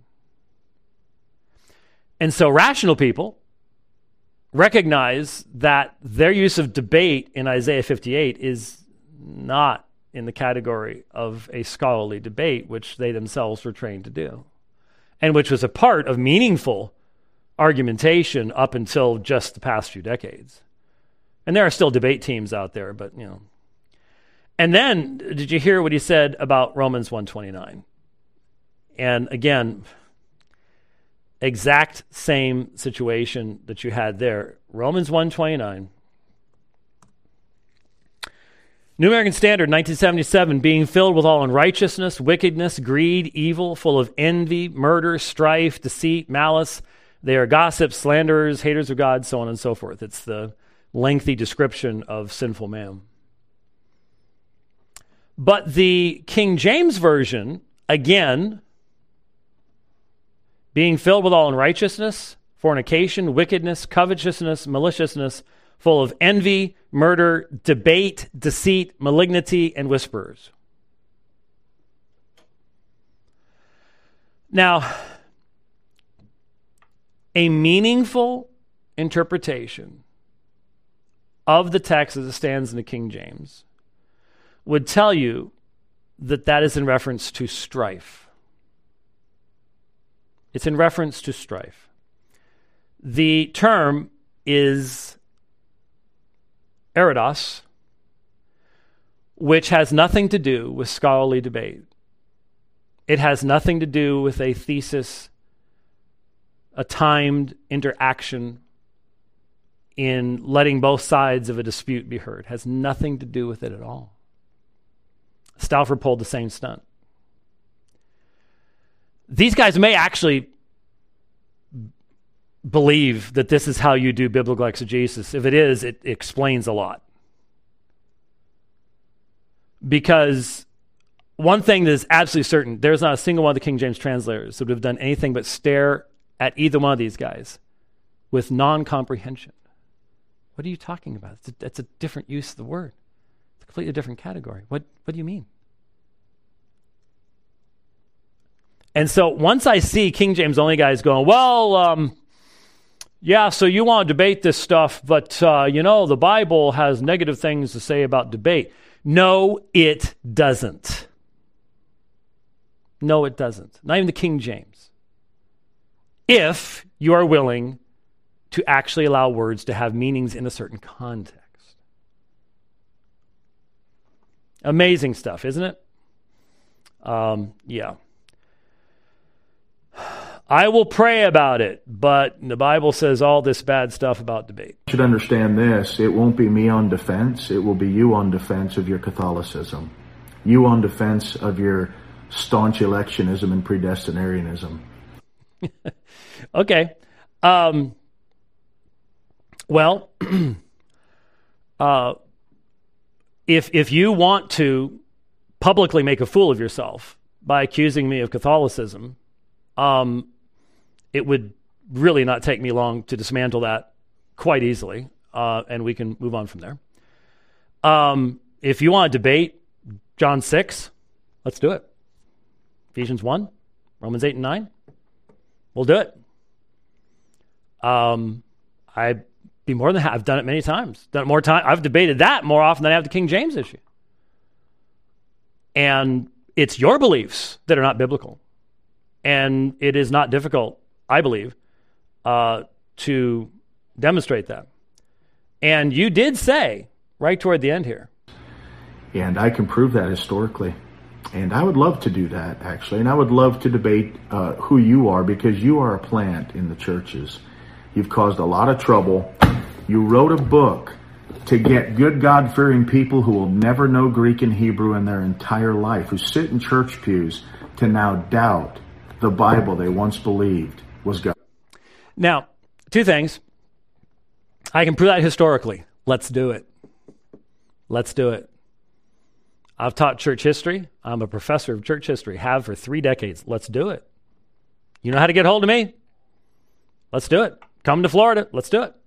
And so rational people recognize that their use of debate in Isaiah 58 is not in the category of a scholarly debate, which they themselves were trained to do, and which was a part of meaningful argumentation up until just the past few decades. And there are still debate teams out there, but you know. And then, did you hear what he said about Romans 1:29? And again, exact same situation that you had there. Romans 1:29. New American Standard, 1977, being filled with all unrighteousness, wickedness, greed, evil, full of envy, murder, strife, deceit, malice. They are gossips, slanderers, haters of God, so on and so forth. It's the lengthy description of sinful man. But the King James Version, again, being filled with all unrighteousness, fornication, wickedness, covetousness, maliciousness, full of envy, murder, debate, deceit, malignity, and whisperers. Now, a meaningful interpretation of the text as it stands in the King James would tell you that that is in reference to strife. It's in reference to strife. The term is erodos, which has nothing to do with scholarly debate. It has nothing to do with a thesis, a timed interaction in letting both sides of a dispute be heard. It has nothing to do with it at all. Stauffer pulled the same stunt. These guys may actually believe that this is how you do biblical exegesis. If it is, it explains a lot. Because one thing that is absolutely certain, there's not a single one of the King James translators that would have done anything but stare at either one of these guys with non-comprehension. What are you talking about? It's a different use of the word. It's a completely different category. What do you mean? And so once I see King James only guys going, well, yeah, so you want to debate this stuff, but, the Bible has negative things to say about debate. No, it doesn't. No, it doesn't. Not even the King James. If you are willing to actually allow words to have meanings in a certain context. Amazing stuff, isn't it? Yeah. I will pray about it, but the Bible says all this bad stuff about debate. You should understand this. It won't be me on defense. It will be you on defense of your Catholicism. You on defense of your staunch electionism and predestinarianism. Okay. Well, if you want to publicly make a fool of yourself by accusing me of Catholicism, it would really not take me long to dismantle that quite easily, and we can move on from there. If you want to debate John 6, let's do it. Ephesians 1, Romans 8 and 9, we'll do it. I'd be more than I've done it many times. Done it more time. I've debated that more often than I have the King James issue. And it's your beliefs that are not biblical. And it is not difficult, I believe, to demonstrate that. And you did say, right toward the end here. And I can prove that historically. And I would love to do that, actually. And I would love to debate who you are, because you are a plant in the churches. You've caused a lot of trouble. You wrote a book to get good God-fearing people who will never know Greek and Hebrew in their entire life, who sit in church pews, to now doubt the Bible they once believed was God. Now, two things. I can prove that historically. Let's do it. Let's do it. I've taught church history. I'm a professor of church history, have for 3 decades. Let's do it. You know how to get hold of me? Let's do it. Come to Florida. Let's do it.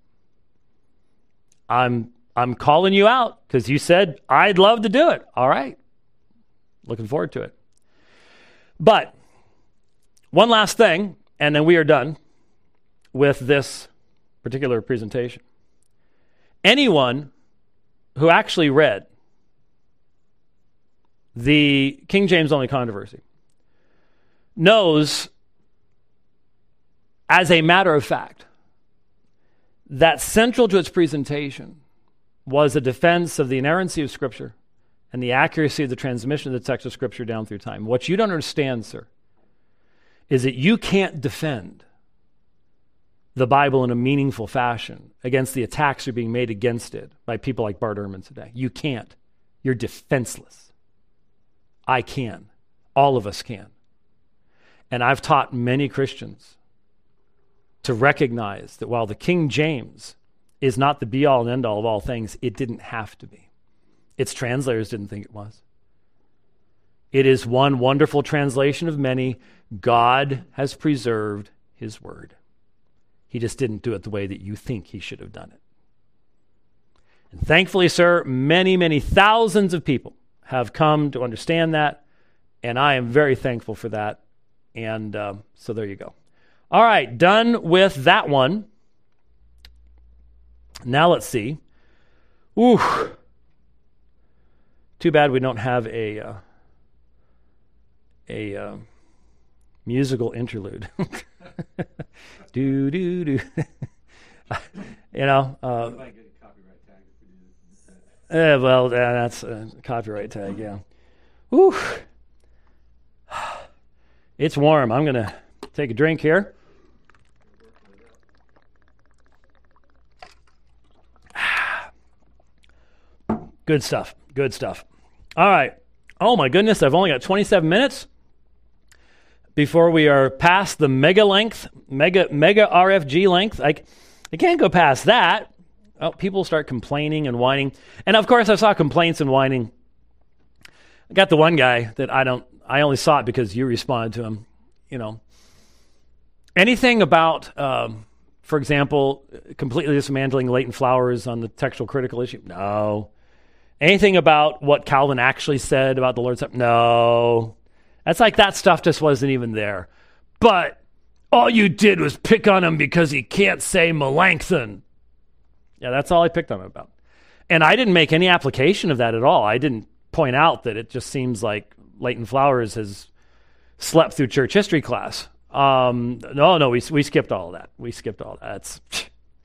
I'm calling you out because you said I'd love to do it. All right. Looking forward to it. But one last thing, and then we are done with this particular presentation. Anyone who actually read the King James only controversy knows, as a matter of fact, that central to its presentation was a defense of the inerrancy of Scripture and the accuracy of the transmission of the text of Scripture down through time. What you don't understand, sir, is that you can't defend the Bible in a meaningful fashion against the attacks that are being made against it by people like Bart Ehrman today. You can't. You're defenseless. I can. All of us can. And I've taught many Christians to recognize that while the King James is not the be-all and end-all of all things, it didn't have to be. Its translators didn't think it was. It is one wonderful translation of many. God has preserved his word. He just didn't do it the way that you think he should have done it. And thankfully, sir, many, many thousands of people have come to understand that, and I am very thankful for that. And so there you go. All right, done with that one. Now let's see. Ooh. Too bad we don't have a musical interlude. Do do do. You know. Well, that's a copyright tag. Yeah. Ooh. It's warm. I'm gonna take a drink here. Good stuff. Good stuff. All right. Oh my goodness, I've only got 27 minutes before we are past the mega RFG length. I can't go past that. Oh, people start complaining and whining. And of course, I saw complaints and whining. I got the one guy that I only saw it because you responded to him. You know, anything about, for example, completely dismantling latent flowers on the textual critical issue? No. Anything about what Calvin actually said about the Lord's Supper? No. That's like that stuff just wasn't even there. But all you did was pick on him because he can't say Melanchthon. Yeah, that's all I picked on him about. And I didn't make any application of that at all. I didn't point out that it just seems like Leighton Flowers has slept through church history class. No, we skipped all of that. We skipped all that.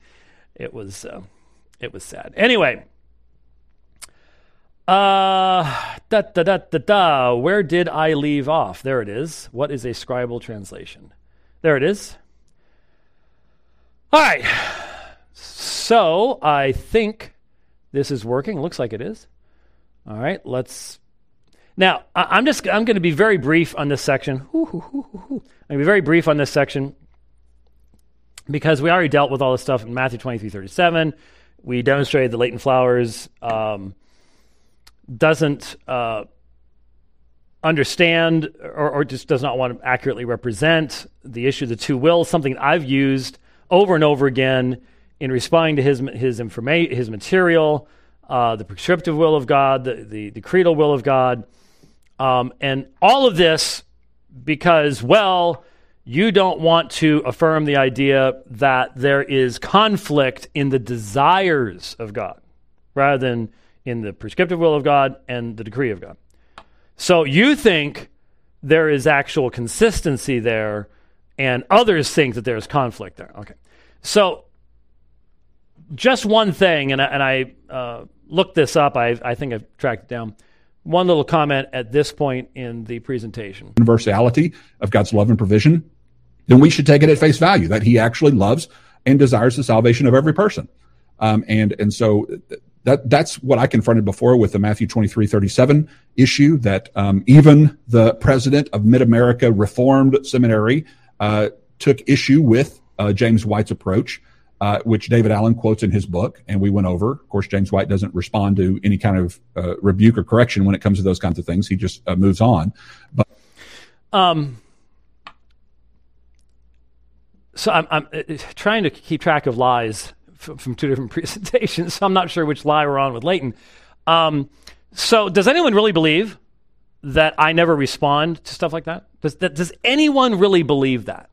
it was sad. Anyway, where did I leave off? There it is. What is a scribal translation? There it is. All right. So I think this is working. Looks like it is. All right. Now, I'm going to be very brief on this section. I'm going to be very brief on this section because we already dealt with all this stuff in Matthew 23:37. We demonstrated that Leighton Flowers doesn't understand or just does not want to accurately represent the issue of the two wills, something I've used over and over again in responding to his material, the prescriptive will of God, the creedal will of God, and all of this because, well, you don't want to affirm the idea that there is conflict in the desires of God rather than in the prescriptive will of God and the decree of God. So you think there is actual consistency there, and others think that there's conflict there. Okay. So just one thing, and I looked this up. I think I've tracked it down. One little comment at this point in the presentation. Universality of God's love and provision, then we should take it at face value that he actually loves and desires the salvation of every person. And so that's what I confronted before with the Matthew 23:37 issue, that even the president of Mid-America Reformed Seminary took issue with James White's approach, which David Allen quotes in his book, and we went over. Of course, James White doesn't respond to any kind of rebuke or correction when it comes to those kinds of things. He just moves on. But so I'm trying to keep track of lies from two different presentations, so I'm not sure which lie we're on with Leighton. So does anyone really believe that I never respond to stuff like that? Does anyone really believe that?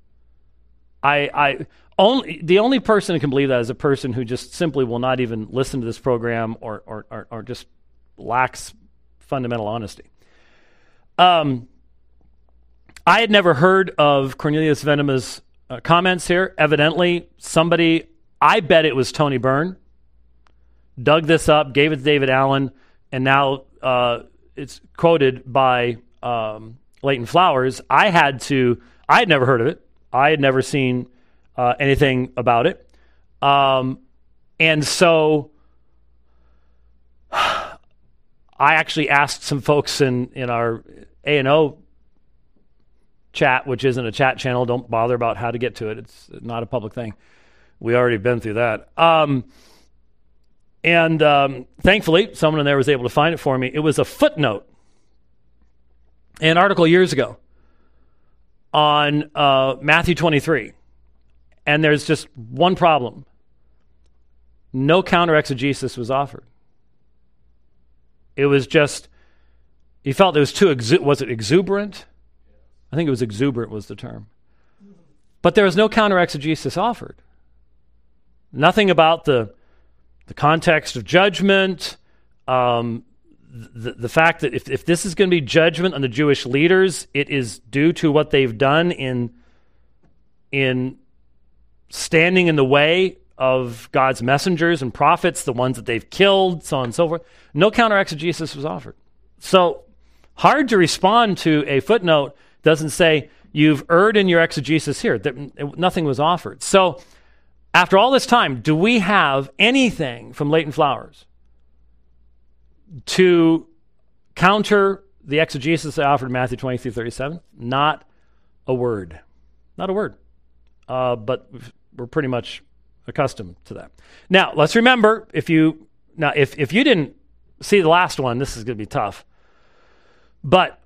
The only person who can believe that is a person who just simply will not even listen to this program or just lacks fundamental honesty. I had never heard of Cornelius Venema's comments here. Evidently, somebody, I bet it was Tony Byrne, dug this up, gave it to David Allen, and now it's quoted by Leighton Flowers. I had never heard of it. I had never seen anything about it. And so I actually asked some folks in our A&O chat, which isn't a chat channel. Don't bother about how to get to it. It's not a public thing. We already been through that. And thankfully, someone in there was able to find it for me. It was a footnote in an article years ago on Matthew 23. And there's just one problem. No counter-exegesis was offered. It was just, he felt it was too, was it exuberant? I think it was exuberant was the term. But there was no counter-exegesis offered. Nothing about the context of judgment, the fact that if this is going to be judgment on the Jewish leaders, it is due to what they've done in standing in the way of God's messengers and prophets, the ones that they've killed, so on and so forth. No counter-exegesis was offered. So hard to respond to a footnote doesn't say, you've erred in your exegesis here. Nothing was offered. So after all this time, do we have anything from Leighton Flowers to counter the exegesis they offered in Matthew 23:37? Not a word. Not a word. But we're pretty much accustomed to that. Now, let's remember, if you didn't see the last one, this is going to be tough. But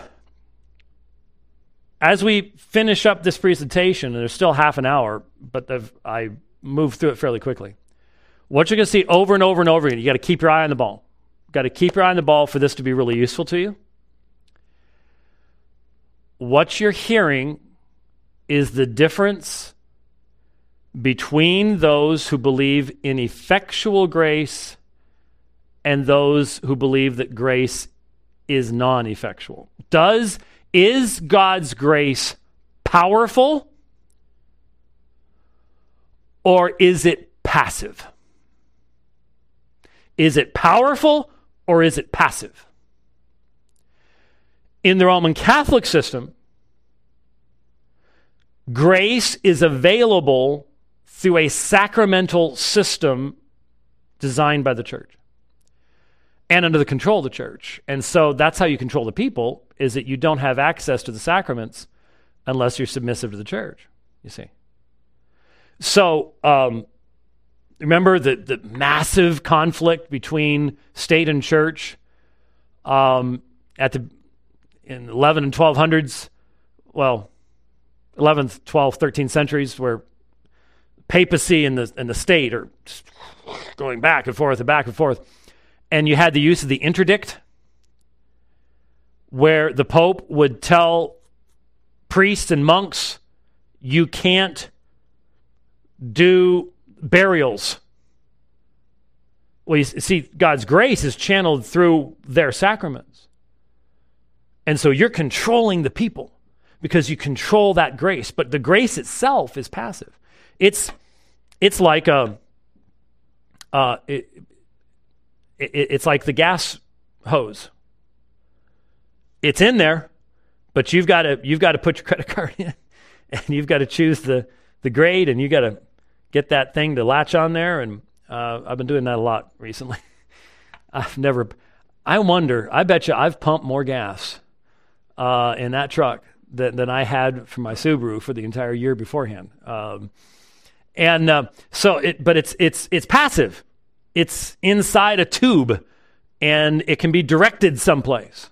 as we finish up this presentation, and there's still half an hour, but I moved through it fairly quickly. What you're going to see over and over and over again, you got to keep your eye on the ball. You've got to keep your eye on the ball for this to be really useful to you. What you're hearing is the difference between those who believe in effectual grace and those who believe that grace is non-effectual. Is God's grace powerful, or is it passive? Is it powerful or is it passive? In the Roman Catholic system, grace is available through a sacramental system designed by the church and under the control of the church. And so that's how you control the people, is that you don't have access to the sacraments unless you're submissive to the church, you see. So remember the massive conflict between state and church in 11 and 1200s, well, 11th, 12th, 13th centuries, where papacy and the state are just going back and forth and back and forth. And you had the use of the interdict, where the Pope would tell priests and monks, you can't do burials. Well, you see, God's grace is channeled through their sacraments. And so you're controlling the people because you control that grace. But the grace itself is passive. It's like it's like the gas hose. It's in there, but you've got to put your credit card in, and you've got to choose the grade, and you got to get that thing to latch on there. And I've been doing that a lot recently. I bet you I've pumped more gas in that truck than I had for my Subaru for the entire year beforehand. But it's passive. It's inside a tube, and it can be directed someplace.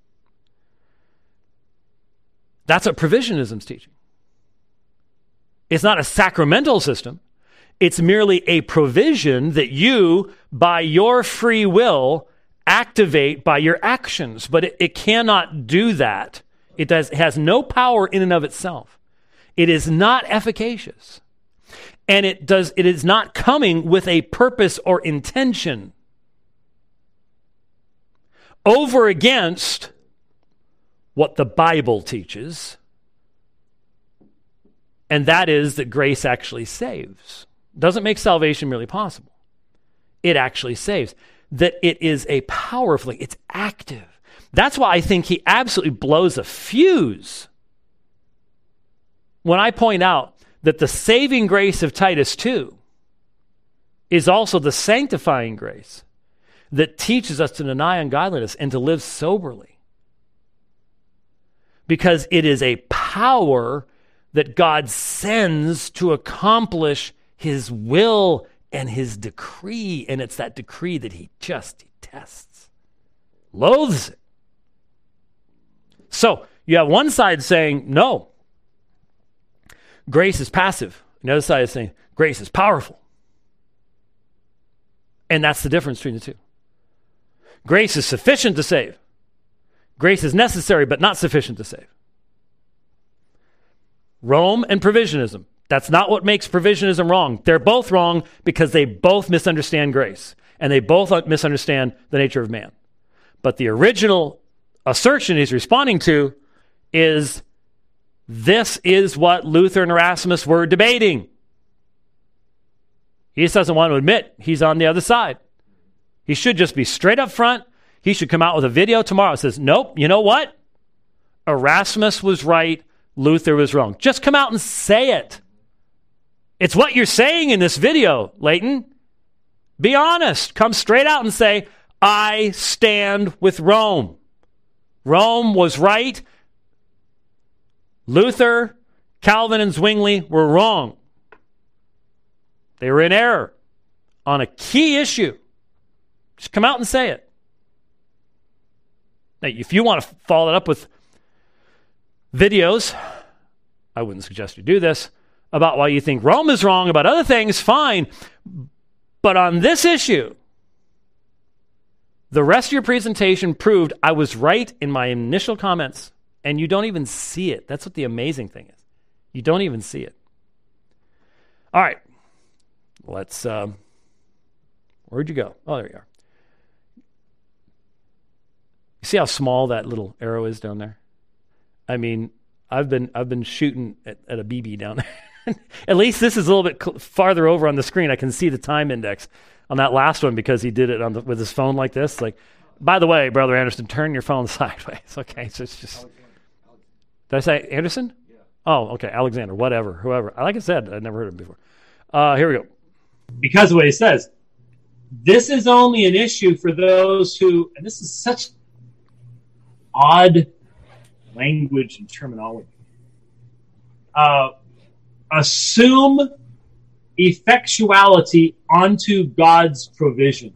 That's what provisionism's teaching. It's not a sacramental system. It's merely a provision that you, by your free will, activate by your actions. But it cannot do that. It has no power in and of itself. It is not efficacious. And it is not coming with a purpose or intention over against what the Bible teaches, and that is that grace actually saves. Doesn't make salvation merely possible. It actually saves. That it is a powerful, it's active. That's why I think he absolutely blows a fuse when I point out that the saving grace of Titus 2 is also the sanctifying grace that teaches us to deny ungodliness and to live soberly. Because it is a power that God sends to accomplish his will and his decree, and it's that decree that he just detests, loathes it. So you have one side saying, no, grace is passive. The other side is saying, grace is powerful. And that's the difference between the two. Grace is sufficient to save. Grace is necessary, but not sufficient to save. Rome and provisionism. That's not what makes provisionism wrong. They're both wrong because they both misunderstand grace, and they both misunderstand the nature of man. But the original assertion he's responding to is, this is what Luther and Erasmus were debating. He just doesn't want to admit he's on the other side. He should just be straight up front. He should come out with a video tomorrow that says, nope, you know what? Erasmus was right. Luther was wrong. Just come out and say it. It's what you're saying in this video, Leighton. Be honest. Come straight out and say, I stand with Rome. Rome was right. Luther, Calvin, and Zwingli were wrong. They were in error on a key issue. Just come out and say it. Now, if you want to follow it up with videos, I wouldn't suggest you do this, about why you think Rome is wrong about other things, fine. But on this issue, the rest of your presentation proved I was right in my initial comments, and you don't even see it. That's what the amazing thing is. You don't even see it. All right. Let's, where'd you go? Oh, there you are. You see how small that little arrow is down there? I mean, I've been shooting at a BB down there. At least this is a little bit farther over on the screen. I can see the time index on that last one because he did it with his phone like this. Like, by the way, Brother Anderson, turn your phone sideways. Okay, so it's just. Did I say Anderson? Yeah. Oh, okay, Alexander, whatever, whoever. Like I said, I'd never heard of him before. Here we go. Because of what he says, this is only an issue for those who, and this is such odd language and terminology, assume effectuality onto God's provision.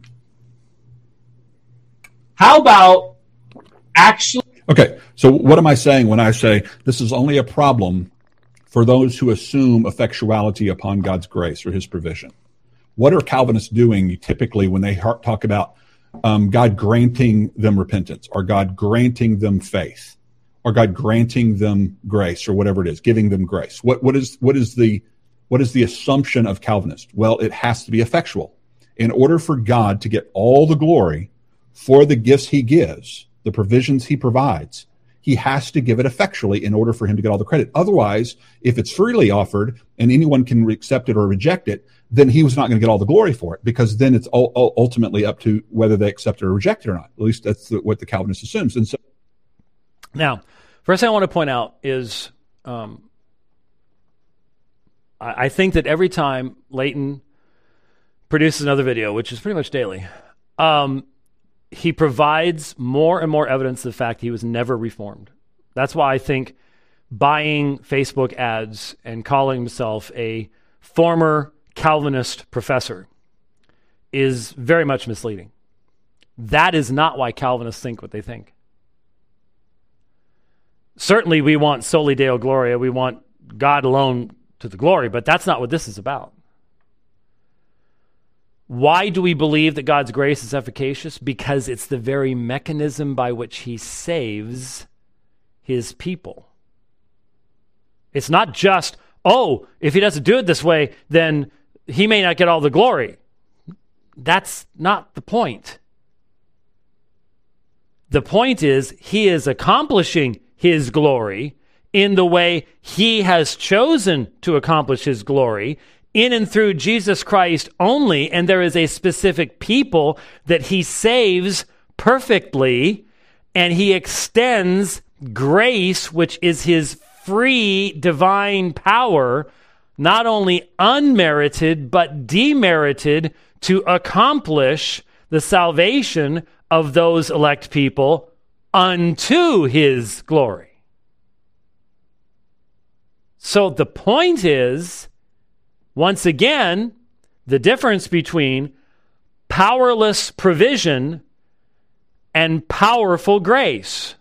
How about actually... Okay, so what am I saying when I say this is only a problem for those who assume effectuality upon God's grace or his provision? What are Calvinists doing typically when they talk about God granting them repentance, or God granting them faith, or God granting them grace, or whatever it is, giving them grace? What is the assumption of Calvinists? Well, it has to be effectual. In order for God to get all the glory for the gifts he gives, the provisions he provides, he has to give it effectually in order for him to get all the credit. Otherwise, if it's freely offered and anyone can accept it or reject it, then he was not going to get all the glory for it, because then it's ultimately up to whether they accept it or reject it or not. At least that's what the Calvinist assumes. And so, now, first thing I want to point out is I think that every time Leighton produces another video, which is pretty much daily, he provides more and more evidence of the fact he was never reformed. That's why I think buying Facebook ads and calling himself a former Calvinist professor is very much misleading. That is not why Calvinists think what they think. Certainly we want soli Deo Gloria, we want God alone to the glory, but that's not what this is about. Why do we believe that God's grace is efficacious? Because it's the very mechanism by which he saves his people. It's not just, if he doesn't do it this way, then he may not get all the glory. That's not the point. The point is, he is accomplishing his glory in the way he has chosen to accomplish his glory, in and through Jesus Christ only, and there is a specific people that he saves perfectly, and he extends grace, which is his free divine power, not only unmerited, but demerited, to accomplish the salvation of those elect people unto his glory. So the point is, once again, the difference between powerless provision and powerful grace,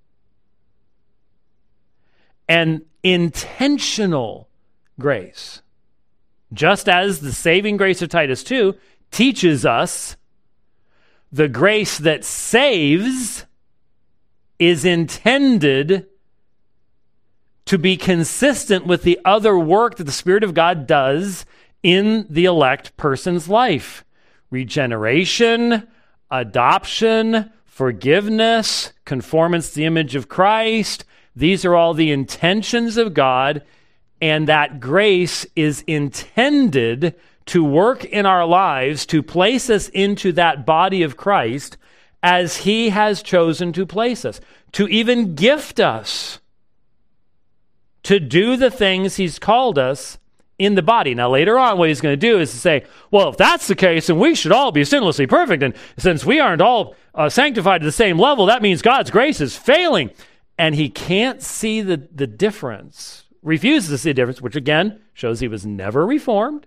and intentional grace. Just as the saving grace of Titus 2 teaches us, the grace that saves is intended to be consistent with the other work that the Spirit of God does in the elect person's life. Regeneration, adoption, forgiveness, conformance to the image of Christ. These are all the intentions of God, and that grace is intended to work in our lives to place us into that body of Christ as he has chosen to place us, to even gift us to do the things he's called us in the body. Now, later on, what he's going to do is to say, well, if that's the case, then we should all be sinlessly perfect. And since we aren't all sanctified to the same level, that means God's grace is failing. And he can't see the difference, refuses to see the difference, which again shows he was never reformed,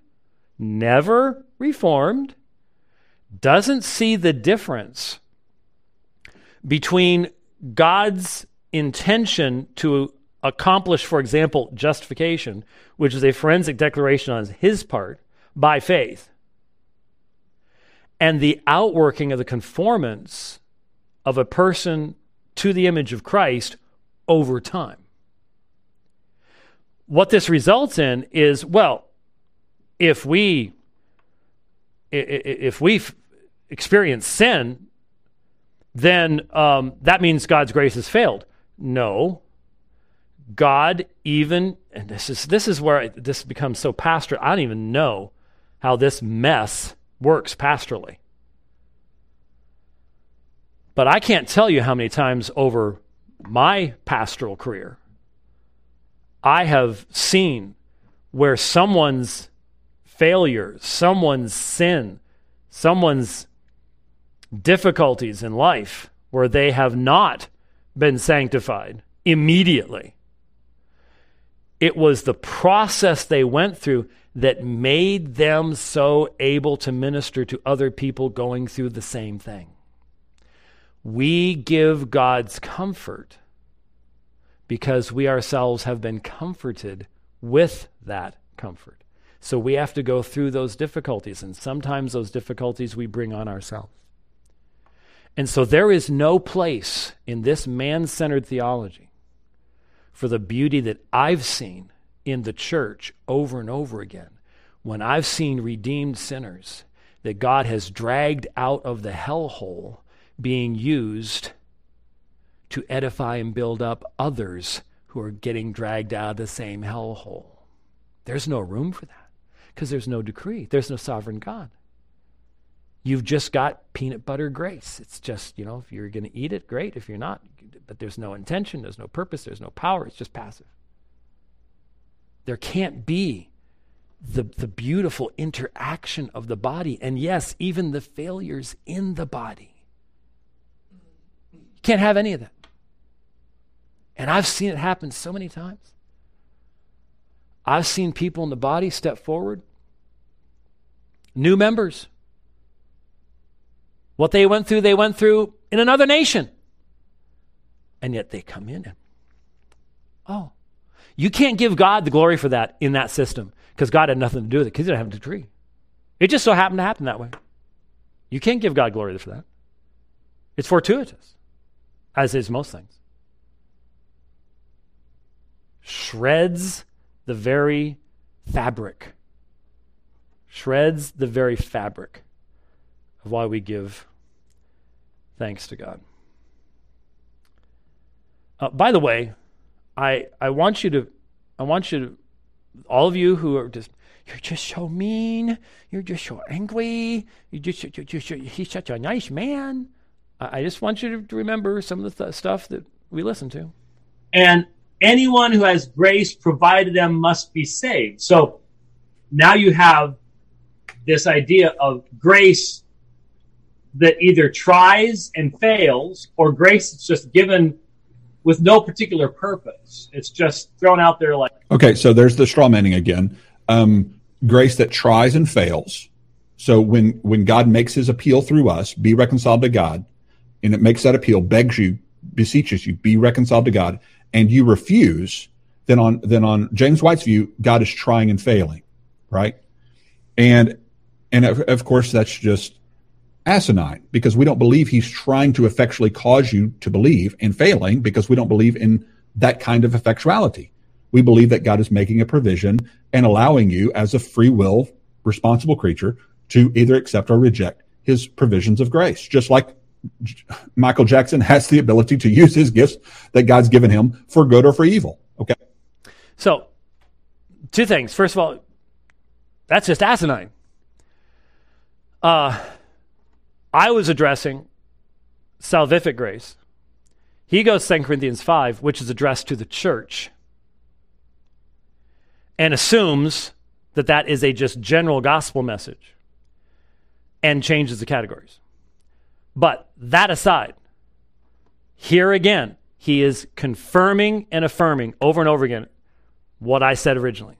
doesn't see the difference between God's intention to accomplish, for example, justification, which is a forensic declaration on his part by faith, and the outworking of the conformance of a person to the image of Christ over time. What this results in is, well, if we experience sin, then that means God's grace has failed. No. God even, and this is where this becomes so pastoral. I don't even know how this mess works pastorally. But I can't tell you how many times over my pastoral career I have seen where someone's failures, someone's sin, someone's difficulties in life where they have not been sanctified immediately. It was the process they went through that made them so able to minister to other people going through the same thing. We give God's comfort because we ourselves have been comforted with that comfort. So we have to go through those difficulties, and sometimes those difficulties we bring on ourselves. And so there is no place in this man-centered theology for the beauty that I've seen in the church over and over again, when I've seen redeemed sinners that God has dragged out of the hellhole being used to edify and build up others who are getting dragged out of the same hellhole. There's no room for that because there's no decree. There's no sovereign God. You've just got peanut butter grace. It's just, if you're going to eat it, great. If you're not, but there's no intention, there's no purpose, there's no power. It's just passive. There can't be the beautiful interaction of the body, and yes, even the failures in the body. You can't have any of that. And I've seen it happen so many times. I've seen people in the body step forward, new members. What they went through in another nation. And yet they come in and, you can't give God the glory for that in that system because God had nothing to do with it because he didn't have a decree. It just so happened to happen that way. You can't give God glory for that. It's fortuitous, as is most things. Shreds the very fabric. Shreds the very fabric of why we give thanks to God. By the way, I want you to, all of you who are you're just so mean, you're just so angry, he's such a nice man. I just want you to remember some of the stuff that we listen to. And anyone who has grace provided them must be saved. So now you have this idea of grace that either tries and fails, or grace that's just given with no particular purpose. It's just thrown out there like... Okay, so there's the straw manning again. Grace that tries and fails. So when God makes his appeal through us, be reconciled to God, and it makes that appeal, begs you, beseeches you, be reconciled to God, and you refuse, then on James White's view, God is trying and failing, right? And of course, that's just asinine, because we don't believe he's trying to effectually cause you to believe, and failing because we don't believe in that kind of effectuality. We believe that God is making a provision and allowing you as a free will, responsible creature to either accept or reject his provisions of grace. Just like Michael Jackson has the ability to use his gifts that God's given him for good or for evil. Okay. So, two things. First of all, that's just asinine. I was addressing salvific grace. He goes 2 Corinthians 5, which is addressed to the church, and assumes that that is a just general gospel message and changes the categories. But that aside, here again, he is confirming and affirming over and over again what I said originally.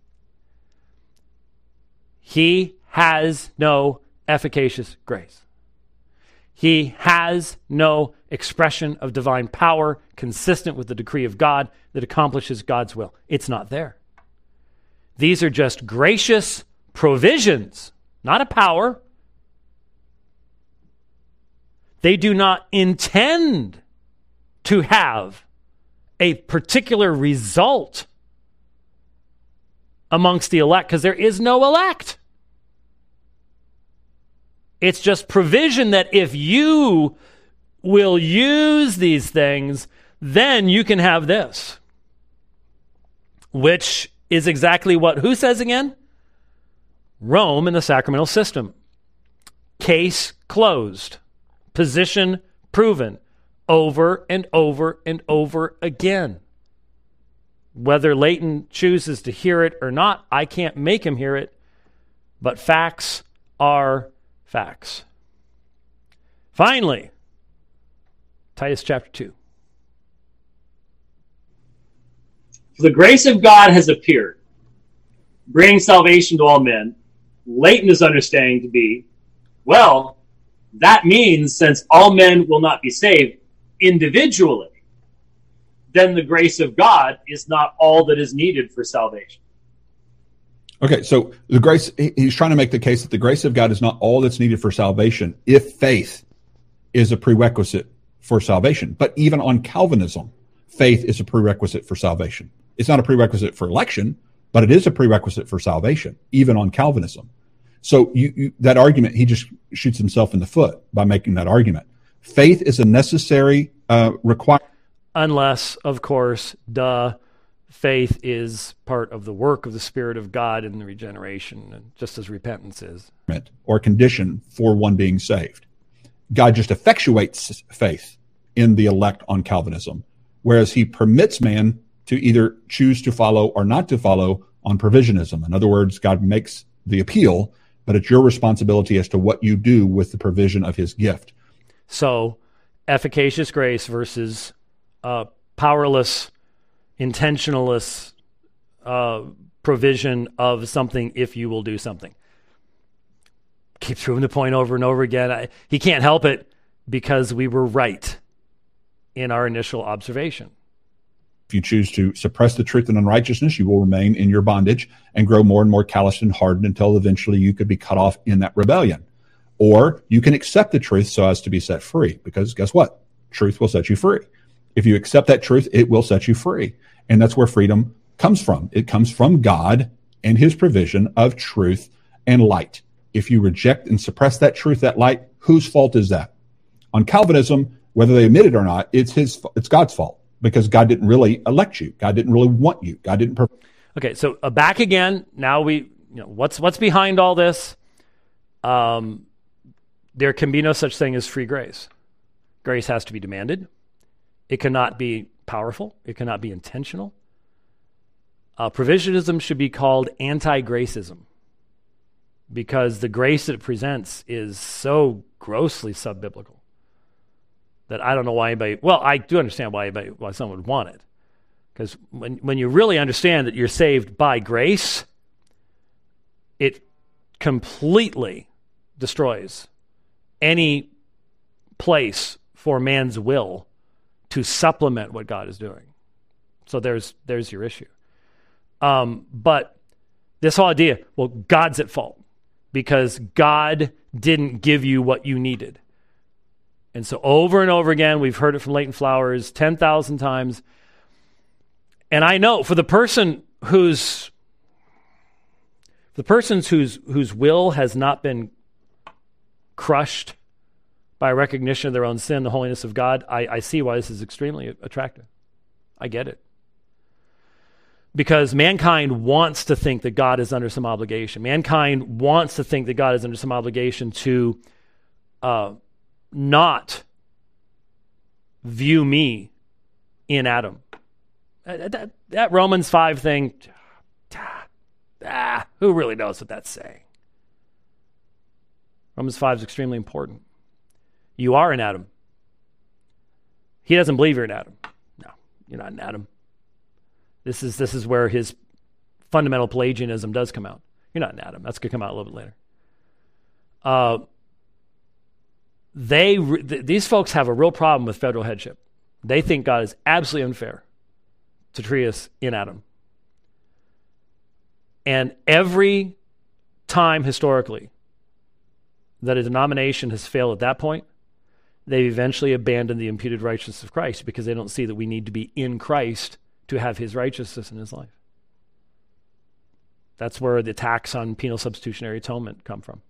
He has no efficacious grace. He has no expression of divine power consistent with the decree of God that accomplishes God's will. It's not there. These are just gracious provisions, not a power. They do not intend to have a particular result amongst the elect, because there is no elect. It's just provision that if you will use these things, then you can have this. which is exactly what who says again? Rome in the sacramental system. Case closed. Position proven. Over and over and over again. Whether Leighton chooses to hear it or not, I can't make him hear it, but facts are facts. Finally, Titus chapter 2. The grace of God has appeared, bringing salvation to all men. Leighton is understanding to be, well, that means since all men will not be saved individually, then the grace of God is not all that is needed for salvation. Okay, so the grace, he's trying to make the case that the grace of God is not all that's needed for salvation if faith is a prerequisite for salvation. But even on Calvinism, faith is a prerequisite for salvation. It's not a prerequisite for election, but it is a prerequisite for salvation, even on Calvinism. So that argument, he just shoots himself in the foot by making that argument. Faith is a necessary requirement. Unless, of course, faith is part of the work of the Spirit of God in the regeneration, and just as repentance is. Or condition for one being saved. God just effectuates faith in the elect on Calvinism, whereas he permits man to either choose to follow or not to follow on provisionism. In other words, God makes the appeal, but it's your responsibility as to what you do with the provision of his gift. So, efficacious grace versus powerless, intentionalist provision of something if you will do something. Keeps proving the point over and over again. He can't help it because we were right in our initial observation. If you choose to suppress the truth and unrighteousness, you will remain in your bondage and grow more and more calloused and hardened until eventually you could be cut off in that rebellion. Or you can accept the truth so as to be set free, because guess what? Truth will set you free. If you accept that truth, it will set you free. And that's where freedom comes from. It comes from God and his provision of truth and light. If you reject and suppress that truth, that light, whose fault is that? On Calvinism, whether they admit it or not, it's God's fault, because God didn't really elect you. God didn't really want you. God didn't. Okay, so back again. Now what's behind all this? There can be no such thing as free grace. Grace has to be demanded. It cannot be powerful. It cannot be intentional. Provisionism should be called anti-gracism, because the grace that it presents is so grossly sub-biblical that I don't know why anybody, well, I do understand why someone would want it. Because when you really understand that you're saved by grace, it completely destroys any place for man's will to supplement what God is doing. So there's your issue. But this whole idea, well, God's at fault because God didn't give you what you needed. And so over and over again, we've heard it from Leighton Flowers 10,000 times. And I know for the person whose will has not been crushed by recognition of their own sin, the holiness of God, I see why this is extremely attractive. I get it. Because mankind wants to think that God is under some obligation. Mankind wants to think that God is under some obligation to not view me in Adam. That Romans 5 thing, who really knows what that's saying? Romans 5 is extremely important. You are in Adam. He doesn't believe you're in Adam. No, you're not in Adam. This is where his fundamental Pelagianism does come out. You're not in Adam. That's going to come out a little bit later. These folks have a real problem with federal headship. They think God is absolutely unfair to treat us in Adam. And every time historically that a denomination has failed at that point, they've eventually abandoned the imputed righteousness of Christ because they don't see that we need to be in Christ to have his righteousness in his life. That's where the attacks on penal substitutionary atonement come from.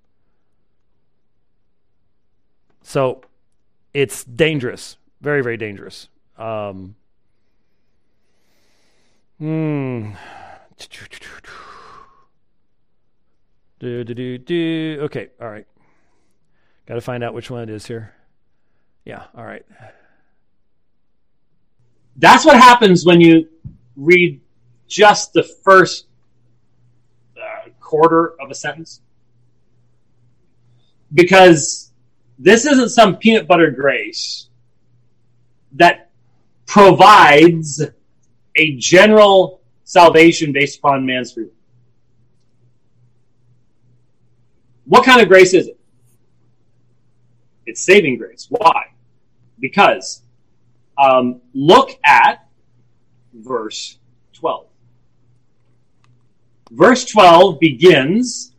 So it's dangerous, very, very dangerous. Okay, all right. Got to find out which one it is here. Yeah, all right. That's what happens when you read just the first quarter of a sentence. Because this isn't some peanut butter grace that provides a general salvation based upon man's free will. What kind of grace is it? It's saving grace. Why? Because look at verse 12. Verse 12 begins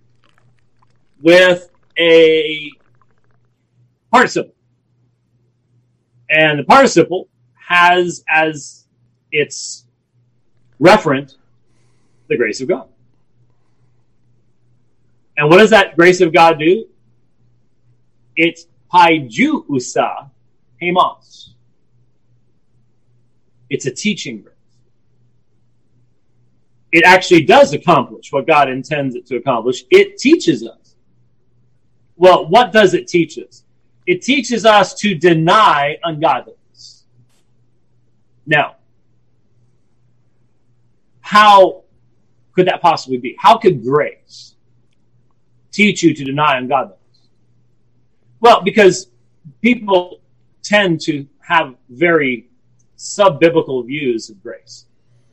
with a participle. And the participle has as its referent the grace of God. And what does that grace of God do? It's paiousa hemos. It's a teaching grace. It actually does accomplish what God intends it to accomplish. It teaches us. Well, what does it teach us? It teaches us to deny ungodliness. Now, how could that possibly be? How could grace teach you to deny ungodliness? Well, because people tend to have very sub-biblical views of grace.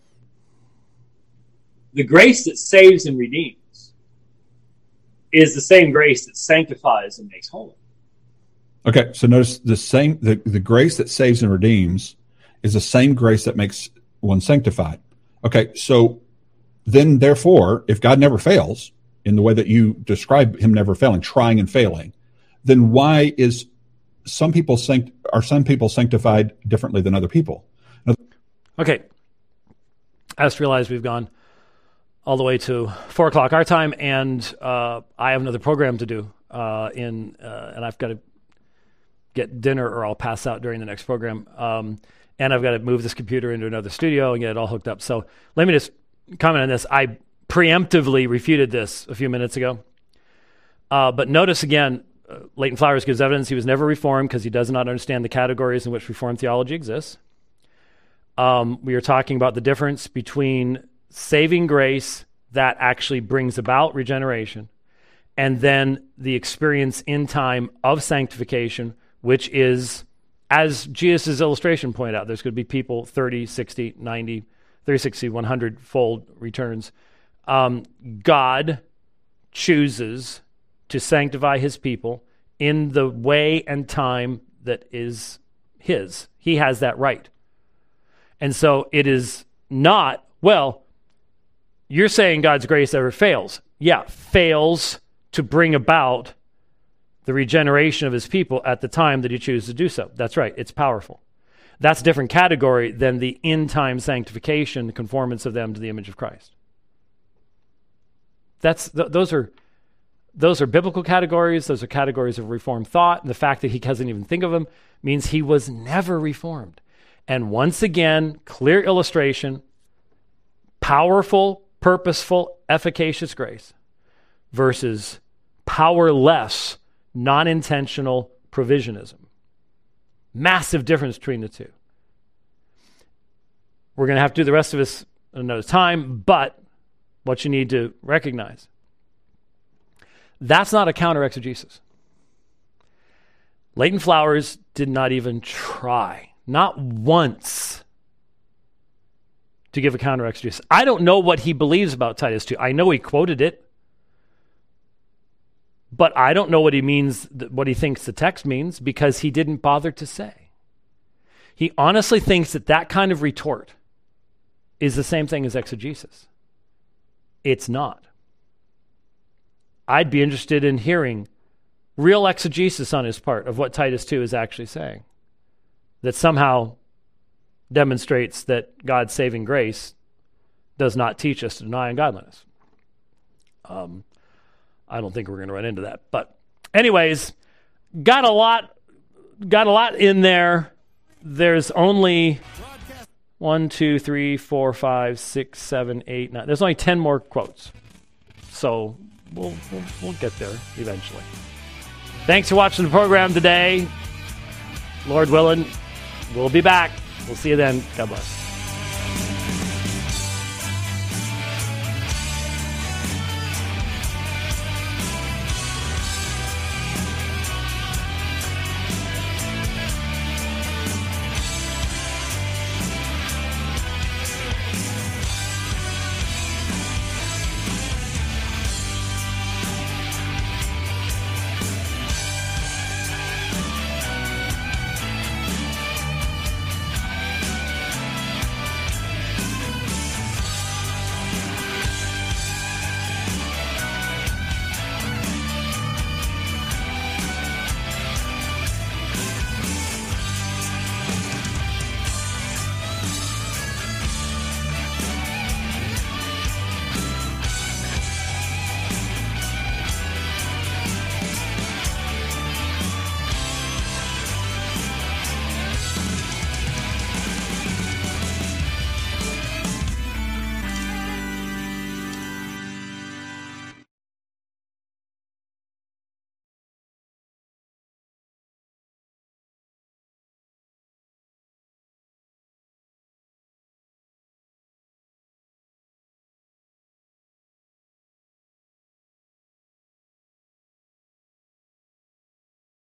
The grace that saves and redeems is the same grace that sanctifies and makes holy. Okay, so notice the grace that saves and redeems is the same grace that makes one sanctified. Okay, so then therefore, if God never fails in the way that you describe him never failing, trying and failing, then why is some people sanctified differently than other people? Okay. I just realized we've gone all the way to 4 o'clock our time, and I have another program to do, and I've got to get dinner or I'll pass out during the next program. And I've got to move this computer into another studio and get it all hooked up. So let me just comment on this. I preemptively refuted this a few minutes ago. But notice again, Leighton Flowers gives evidence he was never Reformed because he does not understand the categories in which Reformed theology exists. We are talking about the difference between saving grace that actually brings about regeneration and then the experience in time of sanctification, which is, as Jesus' illustration pointed out, there's going to be people 30, 60, 90, 30, 60, 100-fold returns. God chooses to sanctify his people in the way and time that is his. He has that right. And so it is not, well, you're saying God's grace ever fails. Yeah, fails to bring about the regeneration of his people at the time that he chooses to do so. That's right, it's powerful. That's a different category than the in-time sanctification, the conformance of them to the image of Christ. Those are biblical categories. Those are categories of Reformed thought. And the fact that he doesn't even think of them means he was never Reformed. And once again, clear illustration, powerful, purposeful, efficacious grace versus powerless, non-intentional provisionism. Massive difference between the two. We're going to have to do the rest of this another time, but what you need to recognize, that's not a counter-exegesis. Leighton Flowers did not even try, not once, to give a counter-exegesis. I don't know what he believes about Titus 2. I know he quoted it, but I don't know what he means, what he thinks the text means, because he didn't bother to say. He honestly thinks that that kind of retort is the same thing as exegesis. It's not. I'd be interested in hearing real exegesis on his part of what Titus 2 is actually saying, that somehow demonstrates that God's saving grace does not teach us to deny ungodliness. I don't think we're going to run into that. But anyways, got a lot in there. There's only 1, 2, 3, 4, 5, 6, 7, 8, 9. There's only 10 more quotes. So we'll get there eventually. Thanks for watching the program today. Lord willing, we'll be back. We'll see you then. God bless.